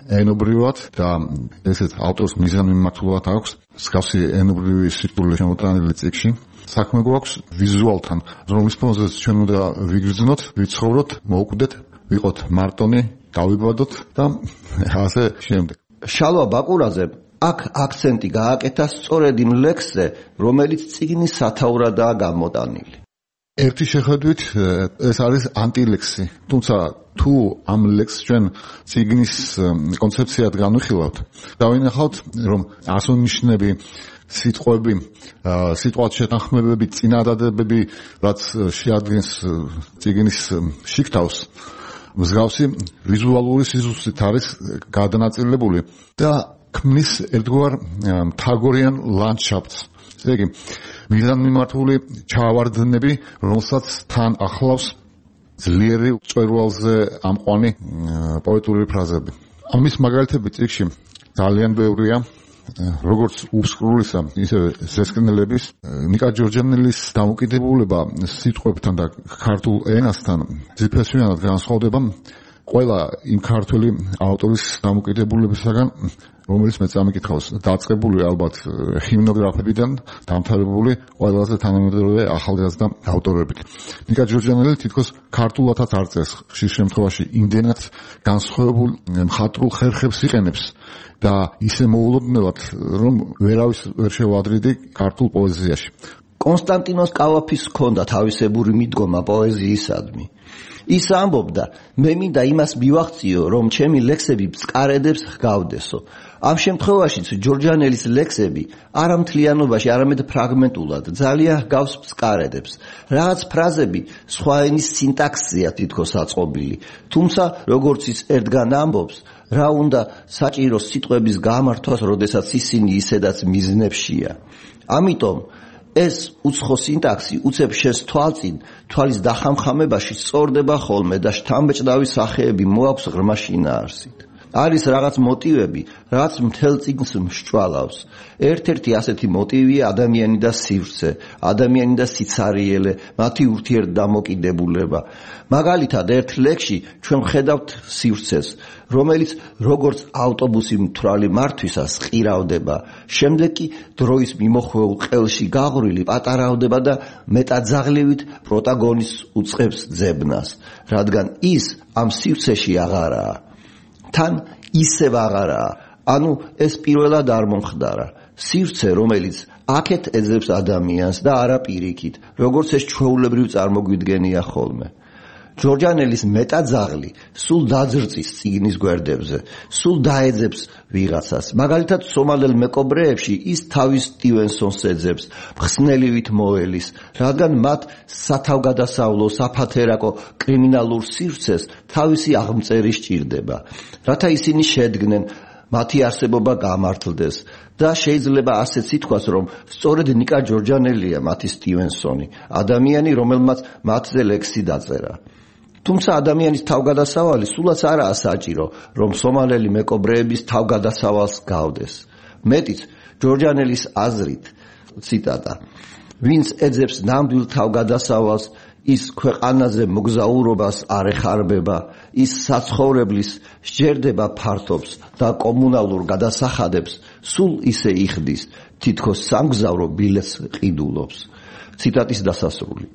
ენობრივად და ესეც ავტორს მიზანმიმართულად აქვს მსგავსი ენობრივი სიტყვული შემოტანილი წიგნში. საქმე გვაქვს ვიზუალთან, რომლის ფონზეც ჩვენ უნდა ვიგრძნოთ, ვიცხოვროთ, მოვკვდეთ, ვიყოთ მარტონი, დავიბადოთ და ასე შემდეგ. შალვა ბაკურაძე აქ აქცენტი გააკეთა სწორედ იმ ლექსზე, რომელიც წიგნის სათაურადაა გამოტანილი. ერთი შეხედვით ეს არის ანტილექსი, თუმცა თუ ამ ლექსს ჩვენ წიგნის კონცეფციად განვიხილავთ, დავინახავთ, რომ ასონიშნები სიტყვები, სიტყვათ შეთანხმებები, წინადადებები, რაც შეადგენს წიგნის შიგთავს, მსგავსი ვიზუალური სიზუსტით არის გადანაწილებული და ქმნის ერთგვარ მთაგორიან ლანდშაფტს. ესე იგი, მიზანმიმართული ჩავარდნები, რომელსაც თან ახლავს ძლიერი მწვერვალზე ამყვანი პოეტური ფრაზები. ამის მაგალითები წიგნში ძალიან ბევრია, როგორც უსკრულისა, ისე ზესკნელების. ნიკა ჯორჯანელის დამოკიდებულება სიტყვებთან და ქართულ ენასთან ძირფესვიანად განსხვავდება ყველა იმ ქართველი ავტორის დამოკიდებულებისაგან, რომელიც მე წამიკითხავს, დაწყებული ალბათ ჰიმნოგრაფებიდან, დამთავრებული ყველაზე თანამედროვე ახალგაზრდა ავტორებით. ნიკა ჯორჯანელი თითქოს ქართულადაც არ წერს, ხშირ შემთხვევაში იმდენად განსხვავებულ მხატვრულ ხერხებს იყენებს და ისე მოულოდნელად, რომ ვერავის ვერ შევადრიდი ქართულ პოეზიაში. კონსტანტინოს კალაფის ჰქონდა თავისებური მიდგომა პოეზიისადმი. ის ამბობდა, მე მინდა იმას მივახციო, რომ ჩემი ლექსები ბსკარედებს ჰგავდესო. ამ შემთხვევაშიც ჯორჯანელის ლექსები არა მთლიანობაში, არამედ ფრაგმენტულად ძალიან ჰგავს ბსკარედებს. რაღაც ფრაზები სხვა ენის სინტაქსია თითქოს აწყობილი, თუმცა როგორც ის ერთგან ამბობს, რა უნდა საჭირო სიტყვების გამართვას, როდესაც ისინი ისედაც მიზნებშია. ამიტომ ეს უცხო სინტაქსი უცებ შენს თვალწინ თვალის დახამხამებაში სწორდება ხოლმე და შთამბეჭდავი სახეები მოაქვს ღრმა შინაარსით. არის რაღაც მოტივები, რაც მთელ წიგნს მსჭვალავს. ერთ-ერთი ასეთი მოტივია ადამიანი და სივრცე, ადამიანი და სიცარიელე, მათი ურთიერთდამოკიდებულება. მაგალითად, ერთ ლექსში ჩვენ ვხედავთ სივრცეს, რომელიც როგორც ავტობუსი მთვრალი მართვისას ყირავდება, შემდეგ კი დროის მიმოხვეულ ყელში გაღვრილი პატარავდება და მეტაძაღლივით პროტაგონისტს უწყებს ძებნას, რადგან ის ამ სივრცეში აღარაა. თან ისევ აღარაა, ანუ ეს პირველად არ მომხდარა. სივრცე, რომელიც აქეთ ეძებს ადამიანს და არა პირიქით, როგორც ეს ჩვეულებრივ წარმოგვიდგენია ხოლმე. ჯორჯანელის მეტაძაღლი სულ დაძრწის წიგნის გვერდებზე, სულ დაეძებს ვიღაცას. მაგალითად, სომალელ მეკობრეებში ის თავის სტივენსონს ეძებს, მხსნელივით მოელის, რადგან მათ სათავგადასავლო, საფათერაკო, კრიმინალურ სივრცეს თავისი აღმწერი სჭირდება, რათა ისინი შედგნენ, მათი არსებობა გამართლდეს და შეიძლება ასეც ითქვას, რომ სწორედ ნიკა ჯორჯანელია მათი სტივენსონი, ადამიანი, რომელმაც მათზე ლექსი დაწერა. თუმცა ადამიანის თავგადასავალი სულაც არაა საჭირო, რომ სომალელი მეკობრეების თავგადასავალს გავდეს. მეტიც, ჯორჯანელის აზრით, ციტატა, ვინც ეძებს ნამდვილ თავგადასავალს, ის ქვეყანაზე მოგზაურობას არ ეხარბება, ის საცხოვრებლის სჯერდება ფართობს და კომუნალურ გადასახადებს სულ ისე იხდის, თითქოს სამგზავრო ბილეთს ყიდულობს. ციტატის დასასრული.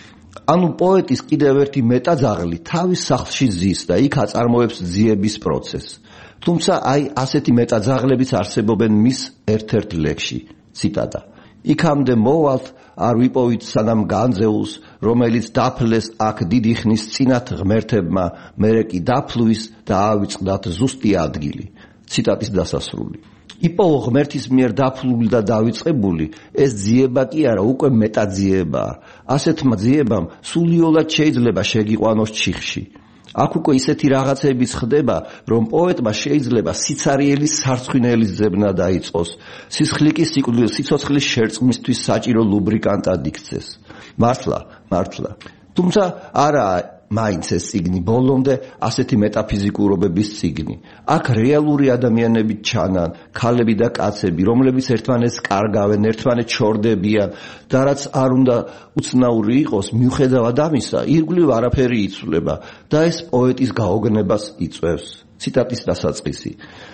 ანუ პოეტის კიდევ ერთი მეტაძაღლი თავის სახლში ზის და იქ აწარმოებს ძიების პროცესს. თუმცა აი ასეთი მეტაძაღლებიც არსებობენ მის ერთ-ერთ ლექსში. ციტატა. იქამდე მოვალთ, არ ვიპოვით სანამ განძეულს, რომელიც დაფლეს აქ დიდი ხნის წინათ ღმერთებმა, მერე კი დაფლვის და ავიწყდათ ზუსტი ადგილი. ციტატის დასასრული. იპოვო ღმერთის მიერ დაფლული და დავიწყებული, ეს ძიება კი არა, უკვე მეტაძიებაა. ასეთმა ძიებამ სულიულად შეიძლება შეგიყვანოს ჩიხში. აქ უკვე ისეთი რაღაცებიც ხდება, რომ პოეტმა შეიძლება სიცარიელის სარცხვინელის ძებნა დაიწყოს, სისხლიკი სიცოცხლის შერწყმისთვის საჭირო ლუბრიკანტად იქცეს. მართლა, მართლა. თუმცა არაა მაინც ეს წიგნი ბოლომდე ასეთი მეტაფიზიკურობების წიგნი. აქ რეალური ადამიანები ჩანან, ქალები და კაცები, რომლებიც ერთმანეთს კარგავენ, ერთმანეთს ჩორდებიან და რაც არ უნდა უცნაური იყოს, მიუხედავად ამისა, ირგვლივ არაფერი იცვლება და ეს პოეტის გაოგნებას იწვევს. ციტატის დასაწყისი.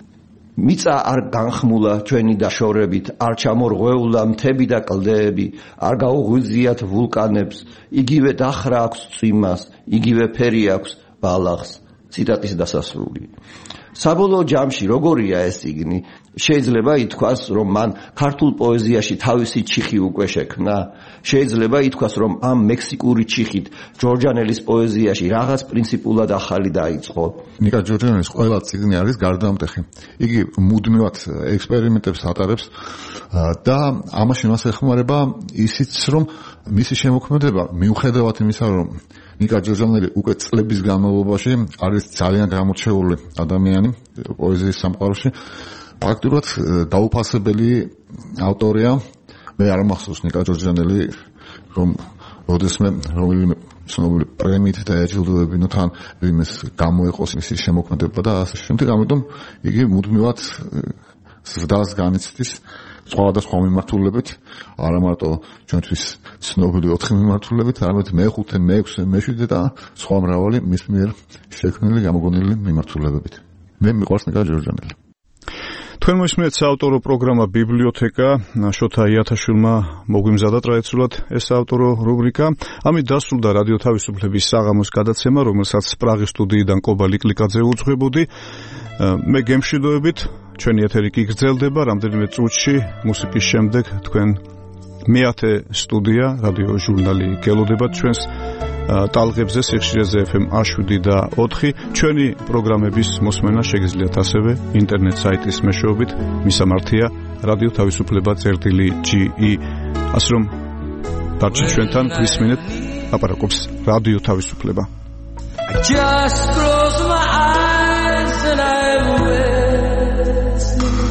მიწა არ განხმულა ჩვენი დაშორებით, არ ჩამორღვეულა მთები და კლდეები, არ გაუღვიზიათ ვულკანებს, იგივე დახრა აქვს წვიმას, იგივე ფერი აქვს ბალახს. ციტატის დასასრული. საბოლოო ჯამში როგორია ეს წიგნი? შეიძლება ითქვას, რომ მან ქართულ პოეზიაში თავისი ჩიხი უკვე შექმნა. შეიძლება ითქვას, რომ ამ მექსიკური ჩიხით ჯორჯანელის პოეზიაში რაღაც პრინციპულად ახალი დაიწყო. ნიკა ჯორჯანელის ყველა წიგნი არის გარდამტეხი. იგი მუდმივად ექსპერიმენტებს ატარებს და ამაში მას ეხმარება ისიც, რომ მისი შემოქმედება მიუხედავად იმისა, რომ ნიკა ჯორჯანელი უკვე წლების განმავლობაში არის ძალიან გამორჩეული ადამიანი პოეზიის სამყაროში. ფაქტურად დაუფასებელი ავტორია. მე არ მახსოვს ნიკა ჯორჯანელი რომ როდესმე რომელიმე ცნობილი პრემიით და აჯილდოებინოთან იმის გამოიყოს მისი შემოქმედება და ასე შემდეგ. ამიტომ იგი მუდმივად ზრდას განიცდის სხვადასხვა მიმართულებით, არა მარტო ჩვენთვის ცნობილი ოთხი მიმართულებით, არამედ მეხუთე, მეექვსე, მეშვიდე და სხვა მრავალი მის მიერ შექმნილი გამოგონილი მიმართულებებით. მე მიყვარს ნიკა ჯორჯანელი. თქვენ მოსმენთ საავტორო პროგრამა ბიბლიოთეკა, შოთა იათაშვილმა მოგვიმზადა ტრადიციულად ეს საავტორო რუბრიკა. ამით დასრულდა რადიო თავისუფლების საღამოს გადაცემა, რომელსაც პრაღის სტუდიიდან კობა ლიკლიკაძე უძღვებოდი. მე გემშვიდობებით, ჩვენი ეთერი კი გრძელდება რამდენიმე წუთში მუსიკის შემდეგ თქვენ მეათე სტუდია რადიო ჟურნალი გელოდებათ ჩვენს ტალღებზე სიხშირეზე ეფ ემ შვიდ და ოთხი. ჩვენი პროგრამების მოსმენა შეგიძლიათ ასევე ინტერნეტ საიტის მეშვეობით. მისამართია რადიო თავისუფლება წერტილი ჯი ი. ასე რომ დარჩით ჩვენთან გვისმინეთ აპარაკობს რადიო თავისუფლება. Just close my eyes and I will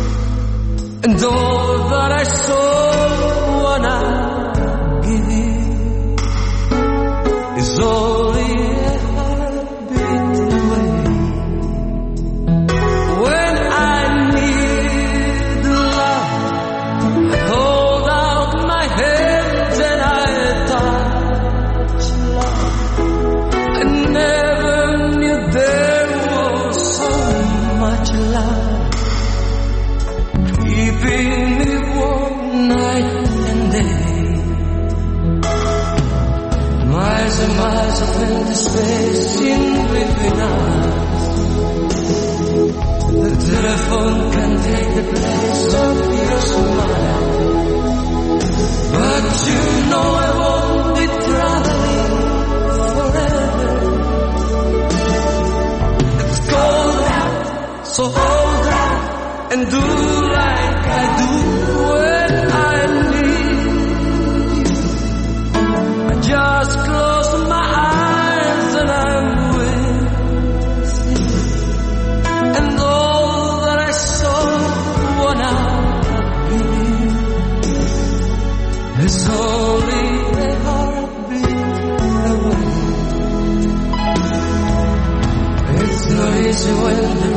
and all that I so wanna give you is only a heartbeat away. When I need love, I hold out my hands and I touch love. I never knew there was so much love keeping me warm night and day. Miles and miles of empty space in between us. The telephone can take the place of your smile, but you know I won't be traveling forever. It's cold out, so hold out and do like I do when I need you. I just close my eyes and I'm with you, and all that I so wanna give you is only a heartbeat away. It's not easy when the